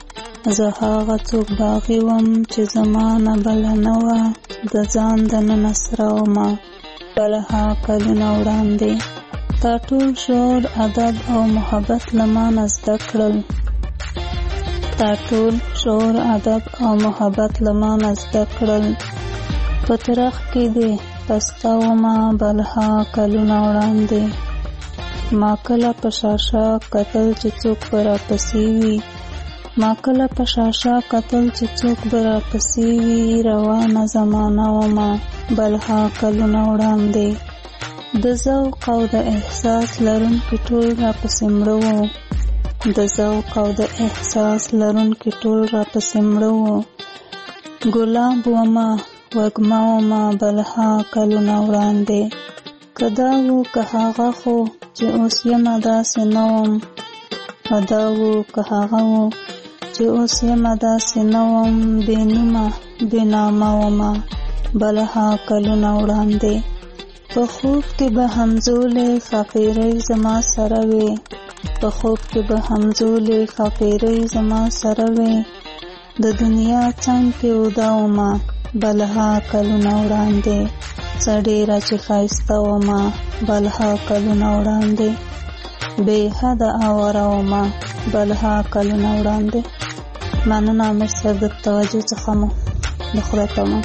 زه هغه څوک باغي وم چې زما نه بله نه وه د ځان دننه سره ومه بلها کلونه وړاندې تا ټول شعور ادب او محبت له مانه زده کړل تا ټول شعور ادب او محبت له مانه زده کړل په ترخ کې دې پسته ومه بلها کلونه وړاندې ما کله په شاشه کتل چې څوک به راپسې وي ما کله په شاشه کتل چې څوک به راپسې وي روانه زمانه ومه بلها کلونه وړاندې د ذوق او د احساس لرونکي ټول راپسې مړه وو د ذوق او د احساس لرونکي ټول راپسې مړه وو ګلاب ومه وږمه ومه بلها کلونه وړاندې که دا وو که هغه خو چې اوس یمه داسې نه وم که دا وو که هغه وو چې اوس یمه داسې نه وم بې نومه بې نامه ومه بلها کلونه وړاندې په خوب کې به همزولې ښاپېرۍ زما سره وې په خوب کې به همزولې ښاپېرۍ زما سره وې د دنیا څنګ کې اوده ومه بلها کلونه وړاندې څه ډېره چې ښایسته ومه بلها کلونه وړاندې بې حده آواره ومه بلها کلونه وړاندې مننه امیر صاحب د توجه څخه مو د خدای پامان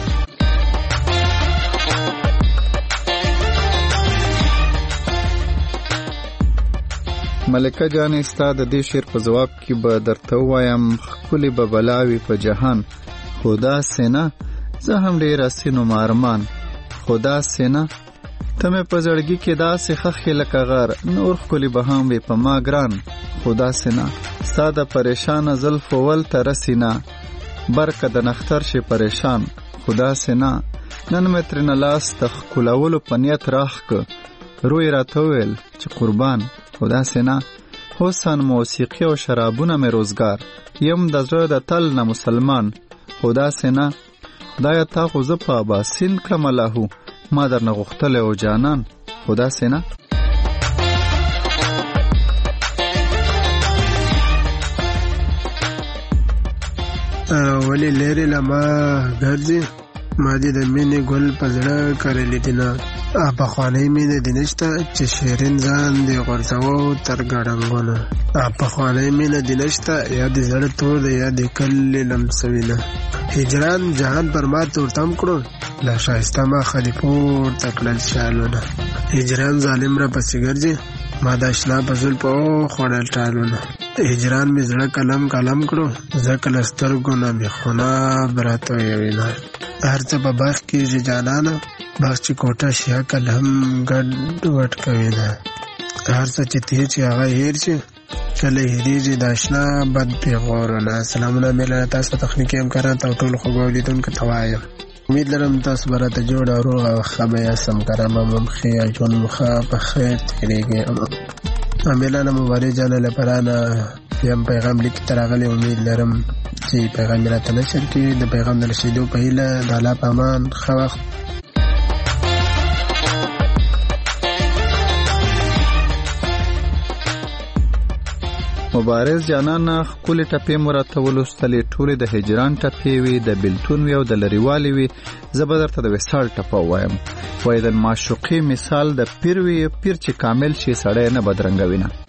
ملکه جانې ستا د دې شعر په ځواب کې به درته ووایم ښکلې به بلاوي په جهان خو داسې نه زه هم ډېر اسینم ارمان خو داسې نه ته مې په زړګي کې داسې خښې لکه غر نور ښکلې به هم وي په ما ګران خو داسې نه ستا د پریشانه زلفو ول ته رسي نه برکه د نختر شي پریشان خو داسې نه نن مې ترېنه لاس د ښکلولو په نیت راښکه روی راته وویل چې قربان خو داسې نه حسن موسیقي او شرابونه مې روزګار یم د زړه د تل نه مسلمان خو داسې نه خدایه تا خو زه په اباسین کړم اللهو ما درنه غوښتلی او جانان خو داسې نه ولې لرې له ما ګرځې ما دې د مینې ګل په زړه کرلی دي نه پخوانۍ مینه دې نشته چې شیرین ځان دې غورځوو تر ګړنګونو پخوانۍ مینه دې نشته یا دې زړه تور دی یا دې کلې لمسوي نه هجران جهان پر ما تورتم کړو لا ښایسته ما خلي پورته کړل شالونه هجران ظالم را پسې ګرځي ما د اشنا په زلفو خوړل ټالونه هجران مې زړه قلم قلم کړو ځکه له سترګو نه مې خوناب راتویوي نه هر څه په باغ کېږي جانانه باغ چې کوټه شي عقل هم ګډ وډ کوي نه هر څه چې تېر شي هغه هېر شي کله هېرېږي د اشنا بد پیغورونه سلامونه مې له تاسو تخنیکي همکارانو ته او ټولو خوږو اورېدونکو ته وایم امید لرم تاسو به راته جوړ او روغ او ښه به یاستم کرامه ممخې ژوند مو ښه په خیر تېرېږي میلانا مبارک جانه لپاره یم پیغام لیک ته راغلی امید لرم چې پیغام راته نشر کړي د پیغام د رسیدو په هیله د الله په امان ښه وخت مبارز جانان خپل ټپې مرته ولوستلې ټولې د هجران ټپې وي د بلتون وي او د لریوالي وي زه به درته د وصال ټپه وایم وایي د معشوقې مثال د پیر وي پیر چې کامل شي سړی نه بدرنګوي نه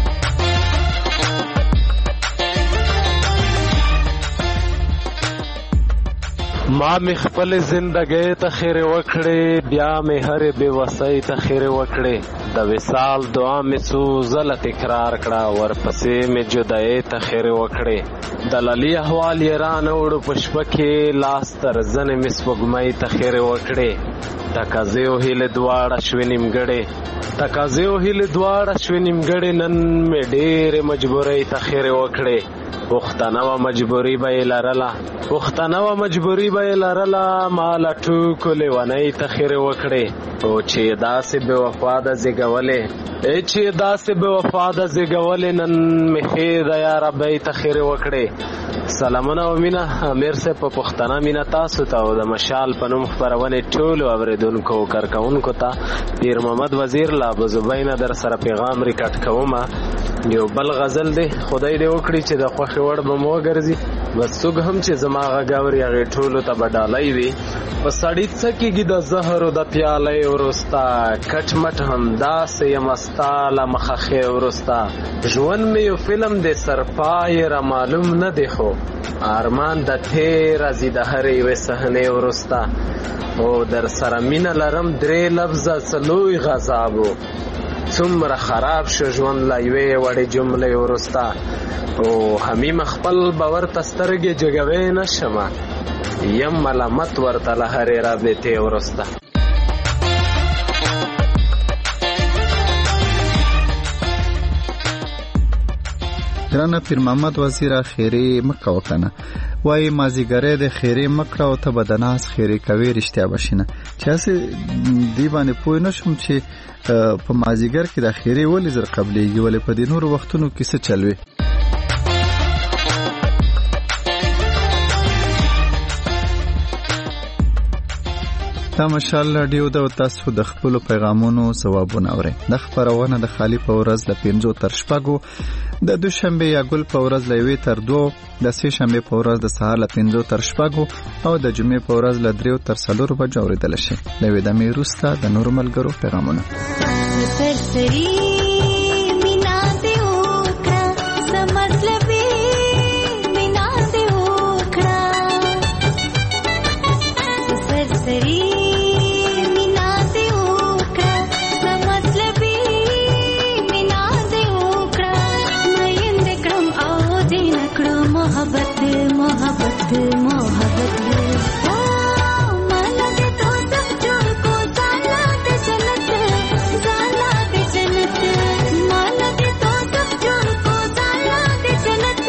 ما می خپل زندګۍ ته خیر وکړې بیا می هر بے وسۍ ته خیر وکړې د وصال دعا می څو ځله تکرار کړه ورپسې می جدای ته خیر وکړې د للی احوال یې رانه وړو په شپه کې لاس تر زنې می سپوږمۍ ته خیر وکړې تقاضې او هیلې دواړه شوې نیمګړې تقاضې او هیلې دواړه شوې نیمګړې نن می ډېرې مجبورۍ ته خیر وکړې پښتنه و مجبوری به یې لرله پښتنه و مجبوری به یې لرله ما له ټوکو لیونۍ ته خیر وکړې او چې داسې بې وفا ده زیږولې چې داسې بې وفا ده زیږولې نن مې ښې ده یا ربۍ ته خیر وکړې سلامونه او مینه امیر صاحب په پښتنه مینه تاسو ته او د مشال په نوم خپرونې ټولو اورېدونکو او کارکوونکو ته پیر محمد وزیر له ابوزبۍ نه در سره پیغام ریکارډ کومه یو بل غزل دی خدای دې وکړي چې د خوښې وړ به مو وګرځي بس څوک هم چې زما غږ اوري هغې ټولو ته به ډالۍ وي په سړي څه کېږي د زهرو د پیالۍ وروسته کټ مټ همداسې یم ستا له مخه ښې وروسته ژوند مې یو فلم دی سرپای را معلوم نه دی خو ارمان د تېر ځي د هرې یوې صحنې وروسته او در سره مینه لرم 3 لفظه څه لوی غذاب و څومره خراب شو ژوند له یوې وړې جملې وروسته او همیم خپل باور ته سترګې جګوی نه شمه یم ملامت ورته له هرې رابطې وروسته. ګرانه پیر محمد وزیر خیرې مکه وکنه وای مازیګری د خیرې مکړه او ته به د ناز خیرې کوي رښتیا بشینه چې هسې دی باندې پوه نه شم چې په مازیګر کې د خیرې ولې زر قبلېږي ولې په دې نورو وختونو کې څه چل وي؟ دا ماشاءالله ډیو د تاسو د خپل پیغامونو ثوابونه اوري د خبرونه د خالی په ورځ ل 5 تر 6 د دوشنبه یا ګل په ورځ ل 1 تر 2 د سه شنبه په ورځ د سهار ل 5 تر 6 او د جمعې په ورځ ل 3 تر 4 بجو اوریدل شي د وېدمې روستا د نور ملګرو پیغامونه سرسری مینا دې وکړه سمطلبي مینا دې وکړه سرسری मोहब्बत ओ माला दे तो सब जोड़ को जाला दे जन्नत माला दे तो सब जोड़ को जाला दे जन्नत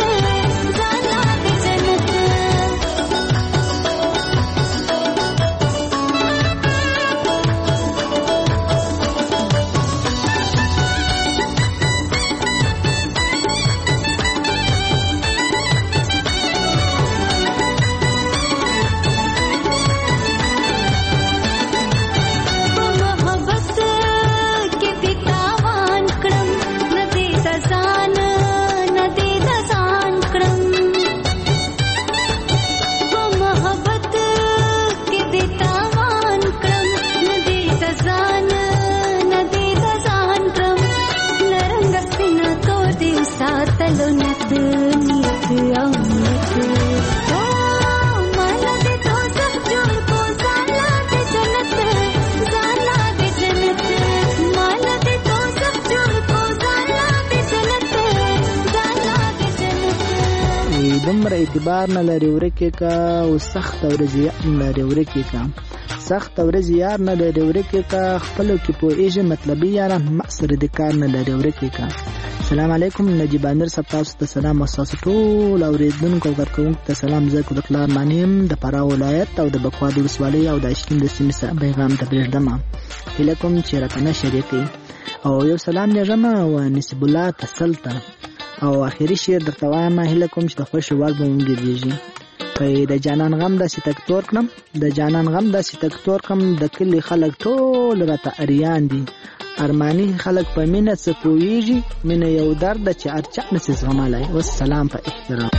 دومره اعتبار نه لري ورکه کا او سخت ورځي نه لري ورکه کا سخت ورځي یار نه لري ورکه کا خپل کې پوهیږي مطلبي یار مقصد د کار نه لري ورکه کا. السلام علیکم نجیب امیر صاحب تاسو ته سلام اساس ټول اوریدونکو ورکوونکو ته سلام زکو د کلار مانیم د فرا ولایت او د بکوا د وسوالۍ او د اشکین د سیمې سره پیغام ته پرېږدم هیلکم چې راکنه شریکي او یو سلام نجمه او نسب الله تسلطه او اخیری شعر درته وایم هله کوم چې د خوښ وړ به ونګریږي په د جانان غم د ستکتور کړم د جانان غم د ستکتور کړم د کلی خلک ټول راته اریان دي ارمانی خلک په مینه څه پوهیږي مینه یو درد چې ارچا نسې زغملای والسلام په احترام.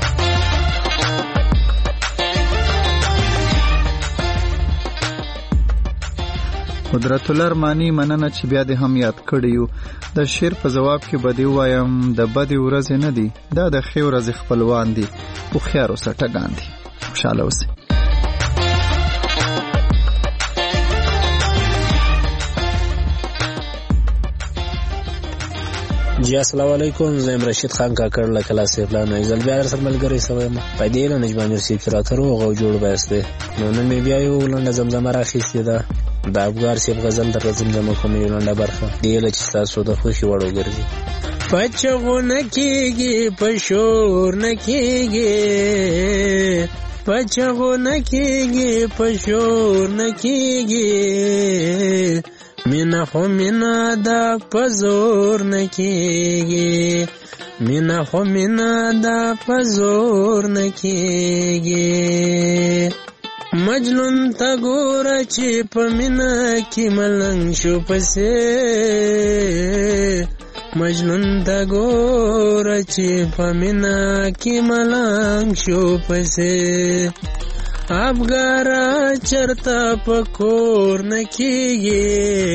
قدرت الله ارمانی مننه چې بیا د هم یاد کړیو د شعر په جواب کې بدی وایم د بدی ورځ نه دی دا د خیر ورځ خپلوان دي خو خیر اوسه ټګان دي خوشاله اوسه. جی السلام علیکم زم رشید خان کاکړ له کلاس پلان ایزل بیا سره ملګری سوي ما پدې له نجم امیر سی تر اترو غو جوړ باسته نو نن می بیا یو لنډه زمزمه راخېستې ده د افغار سی غزل در زمزمه کوم یو لنډه برخه دی له چې تاسو د خوشي وړو ګرځي پچغو نکیږي پښور نکیږي پچغو نکیږي پښور نکیږي مینا خو مینا دا پزور نکیږي مینا خو مینا دا پزور نکیږي مجنون تا ګوره چې په مینا کې ملنګ شو پسې مجنون ته ګوره چې په مینا کې ملنګ شو پسې افګاره چرته په کور نه کېږي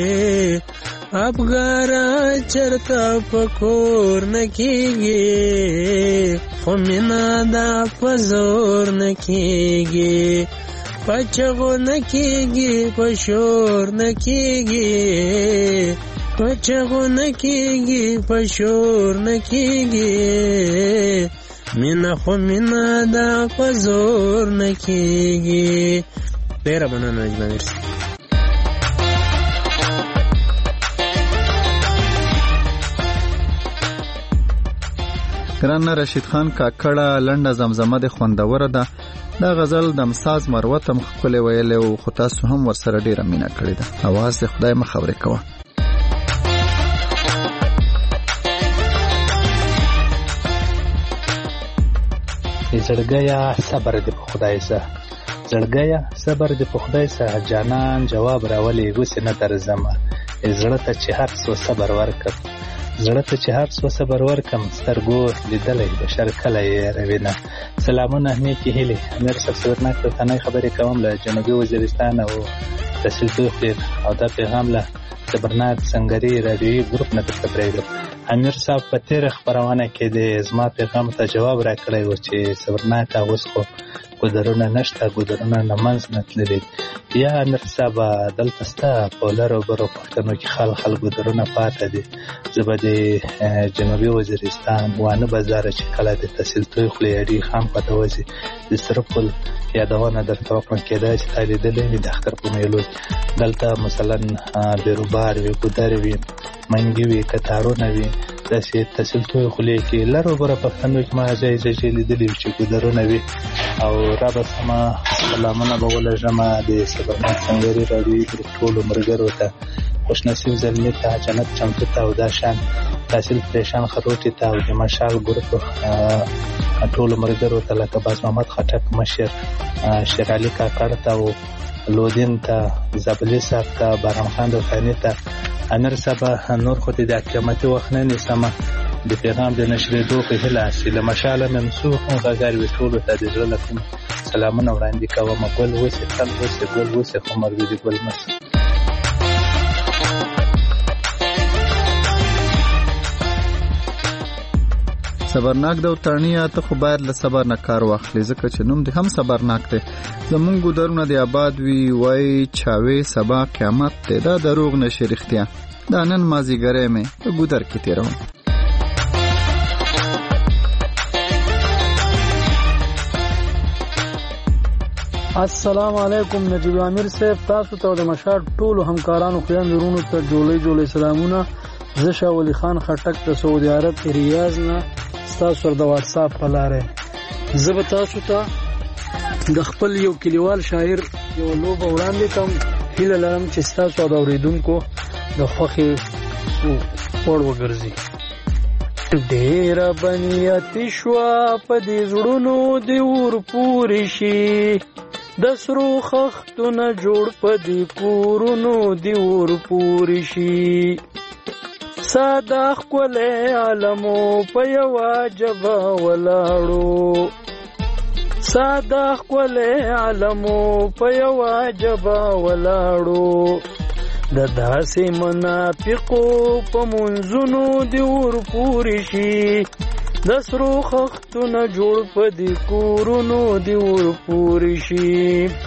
افګاره چرته په کور نه کېږي خو مینا دا په زور نه کېږي په چغو نه کېږي په شور نه کېږي په چغو نه کېږي په شور نه کېږي مینا خو مینا دا په زور نه کېږي. ډېره مننه نجمه مرسي. ګران رشید خان کاکړه لنډه زمزمه د خوندوره ده. دا غزل د مساز مروه ته ښکلی ویلی و خو تاسو هم ورسره ډېره مینه کړې ده. اواز د خدای مه خبرې کوه. زړګیه صبر دې په خدای سه زړګیه صبر دې په خدای سه جانان جواب راولې وسې نه درځمه زړه ته چې هر څو صبر ورکم زړه ته چې هر څو صبر ورکم سترګو لیدلی بشر کله یې روینه. سلامونه نیکې هیلې امیر صاحب صبرناک ته تنهایی خبرې کوم له جنوبي وزیرستان او تحصیل توخلې او دا پیغام له صبرناک سنګري رادیویي ګروپ نه درته پرېږدم. امیر صاحب په تېره خپرونه کې د زما پیغام ته جواب راکړی و چې صبرناکه اوس خو ګودرونه نشته ګودرونه نه منځ نه تللي. یا امیر صاحب دلته ستا په لرو برو پښتنو کې خال ګودرونه پاته دي. زه به د جنوبي وزیرستان وانه بازار چې کله د تحصیل توخلې اډي خام خواته وځي د سره پل یادونه درته وکړم. کېدای چې تا لیدلی وي د اختر په میلو دلته مثلا بیروبار وي ګودر وي منګي وي کتارونه وي داسې تحصیل توخلې کې لرو برو پښتنو کې ما ځای لیدلی چې ګودرونه وي. او را به سمه سلامونه به ولږمه د صبرناک سنګري راډیویي ګروپ ټولو ملګرو ته خوش نصیب زلمي ته جنت چمتو ته او دا شان تحصیل پریشان خروټي ته او د مشال ګروپ ټولو ملګرو ته لکه باز محمد خټک مشر شیر علي کاکړ ته او لودین ته زابلي صاحب ته بارام خان دوخاني ته امیر صاحب نور خو د قیامتي وخت نه نیسمه د پیغام د نشریدو په هیله چې له مشاله مې مسوخ غږار وي ټولو ته د زړه له کومې سلامونه وړاندې کوم. ګل وسې تل وسې ګل وسې خو مرګ دې ګل مس. صبرناک د وطنیه ته خو باید له صبر نه کار واخلې ځکه چې نوم دې هم صبرناک دی. زمونږ ګودرونه دې آباد وي وای چاوې سبا قیامت دی. دا دروغ نشي رښتیا دا نن مازیګری مې په ګودر کې تېروم. السلام علیکم نجیب امیر صاحب تاسو ته د مشار ټولو همکارانو خویندورونو ته جوړې سلامونه. زه شاه ولی خان خټک د سعودي عرب ریاض نه تاسو د واتس اپ په لارې زه به تاسو ته د خپل یو کلیوال شاعر یو لوبه وړاندې کوم. هیله لرم چې تاسو د اوریدونکو د خوښې وړ وګرځي. ډېر بنیاتي شوه په دې زړونو د اور پورې شي د سرو خښتونه جوړ په دې کورونو د اور پورې شي ساده ښکلی عالمو په یوه ژبه ولاړو ساده ښکلی عالمو په یوه ژبه ولاړو د داسې منافقو په منځونو د اور پورې شي د سرو خښتونه جوړ په دې کورونو د اور پورې شي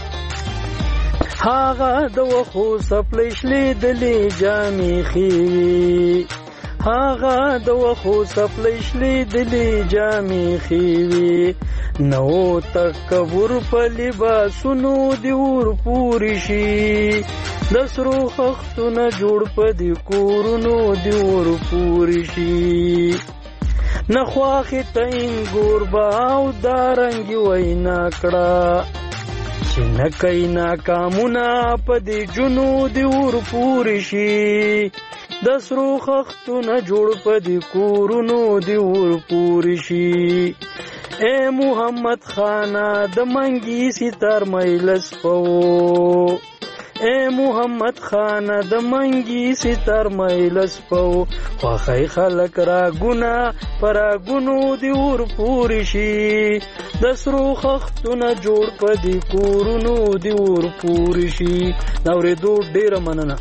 هغه د وخو څپلۍ شلېدلې جامې ښې وي هغه د وخو څپلۍ شلېدلې جامې ښې وي نو تکبر په لباسونو د اور پورې شي د سرو خښتونه جوړ په دې کورونو د اور پورې شي نه خواښې ته انګور به او دارنګې وینا کړه چې نه کوي ناکامونه په دې جنو د اور پورې شي د سرو خښتونه جوړ په دې کورونو د اور پورې شي اے محمد خانه د منګي ستار مجلس پو اے محمد خان د منګي ستر مېلس پو خوخی خلک را ګنا پر ګونو دی ور پوری شي د سرو خختونه جوړ پدی کورونو دی ور پوری شي دا ورېدو ډیره مننه.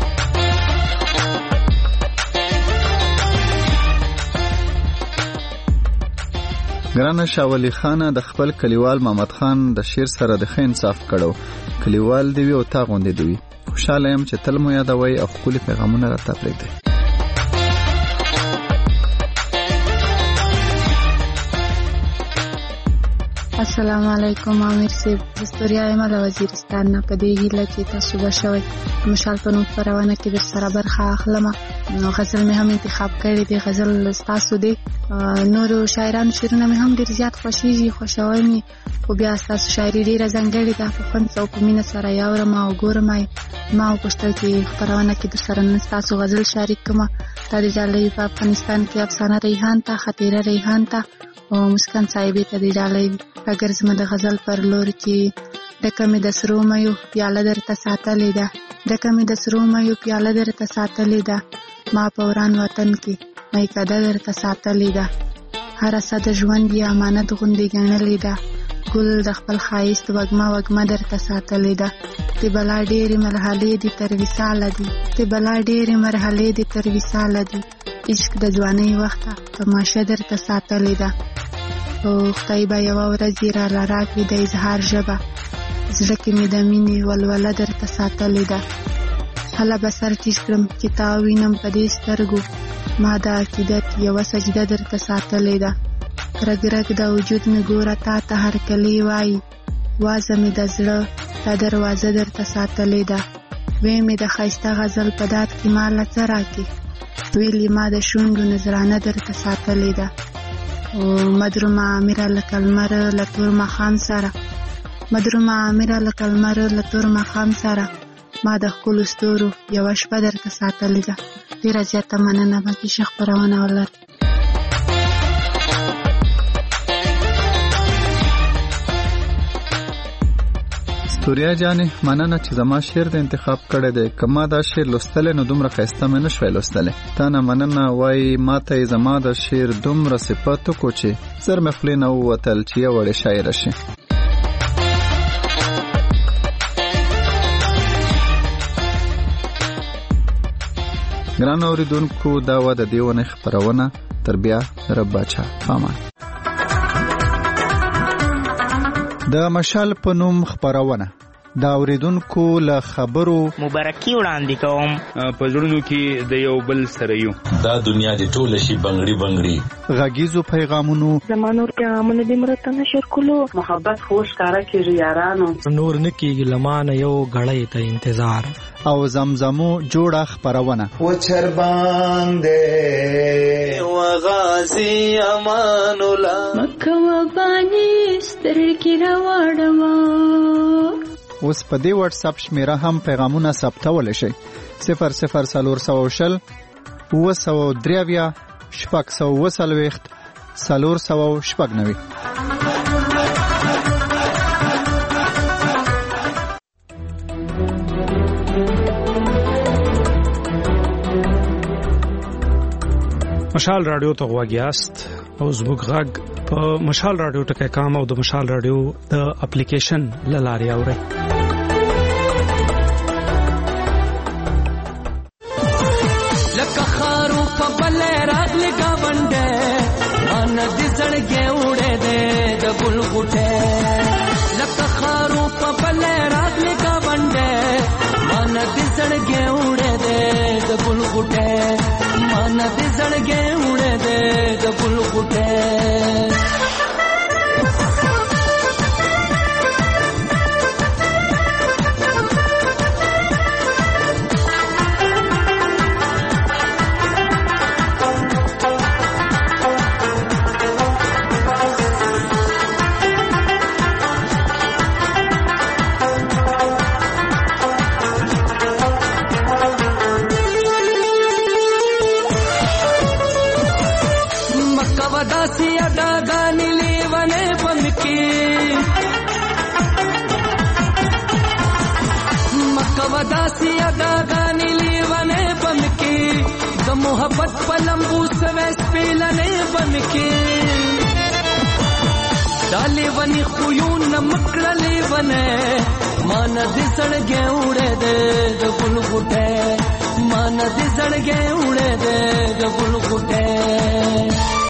ګرانه شاه ولی خان د خپل کلیوال محمد خان د شیر سره د ښه انصاف کړو. کلیوال دی وی او تا غوندې دی. خوشاله يم چې تل مو یادوي او خپل پیغامونه راته پرېږدئ. السلام علیکم امیر صاحب، دستوریا یم له وزیرستان نه. په دې هیله چې تاسو به شوئ مشال په نوم خپرونه کې در سره برخه اخلم. نو غزل مې هم انتخاب کړی دی، غزل ستاسو دی. نورو شاعرانو شعرونه مې هم ډېر زیات خوښېږي، خوښوي مې، خو بیا ستاسو شاعري ډېره ځانګړې ده. په خوند او په مینه سره یې اورم او ګورم. ما وپوښتل چې خپرونه کې در سره نن ستاسو غزل شریک کړم. دا د جالۍ په افغانستان کې افسانه ریحان ته، خطیره ریحان ته او مسکن صاحبې ته د جالۍ اگر زما د غزل پر لور چې ډکه مې د سرو میو پیاله درته ساتلې ده، ډکه مې د سرو میو پیاله درته ساتلې ده، ما په وران وطن کې میکده درته ساتلې ده، هره څه د ژوند یې امانت غوندې ګڼلې ده، ګل د خپل ښایست وږمه وږمه درته ساتلې ده، د بلا ډېرې مرحلې دي تر وصاله دي، د بلا ډېرې مرحلې دي تر وصاله دي، عشق د ځوانۍ وخته تماشه درته ساتلې ده. او خدای به یوه ورځ یې راله راکړي د اظهار ژبه، زړه کې مې د مینې ولوله درته ساتلې ده. هله به سر ټیټ کړم چې تا وینم په دې سترګو، ما د عقیدت یوه سجده درته ساتلې ده. رګ رګ د وجود مې ګوره تا ته هرکلی وایي، وازه مې د زړه دا دروازه درته ساتلې ده. وی مې د ښایسته غزل په داد کې ما له څه راکې، ویلې ما د شونډو نذرانه درته ساتلې ده. او مدرومه امیره لکه لمر له تور ماښام سره، مدرومه امیره لکه لمر له تور ماښام سره، ما د ښکلو ستورو یوه شپه درته ساتلې ده. ډېره زیاته مننه، باقي ښه خپرونه ولرئ. ستوریا جانې مننه چې زما شعر د انتخاب کړی دی. که ما دا شعر لوستلی نو دومره ښایسته مې نه شوی لوستلی. تا نه مننه وایي ما ته یې زما د شعر دومره صفت وکړو چې زر مې خولې نه ووتل چې یو وړې شاعره شي. ګرانو اورېدونکو دا وه د دې ونې خپرونه. تر بیا رب باچا پامان. د مشال په نوم خپرونه دا اوریدونکو له خبرو مبارکي وړاندې کوم. په زړونو کې د یو بل سره یو، دا دنیا دې ټوله شي بنګړي بنګړي. غږیزو پیغامونو زمانور پیغامونه دې مرته نشر کولو، محبت خوش کارا کېږي یارانو، نور نکېږي لمانه یو غړی ته انتظار، او زمزمو جوړه خپرونه. و چر باندې و غازی امان الله مکه و بانی سترګې راوړم. اوس په دې واتس اپ شمیره هم پیغامونه ثبتولی شئ. 00420 923 640 490. مشال رادیو ته غوږ یاست او زموږ غږ په مشال رادیو ټکی کام او د مشال رادیو د اپلیکیشن له لارې اورئ. لکه خارو په بلې راغلي گاونډه، مان دې زړګې وړې دې د ګل غوټه، لکه خارو په بلې راغلي گاونډه، مان دې زړګې وړې دې د ګل غوټه، مان دې زړګې وړې دې د ګل غوټه. داسي اگاغانی لیوانه بمکی د محبت پلمبو سویس پیلنه بمکی ڈالی ونی خویون نمکڑا لیوانے مانا دی سڑگے اڑے دے گل گھٹے مانا دی سڑگے اڑے دے گل گھٹے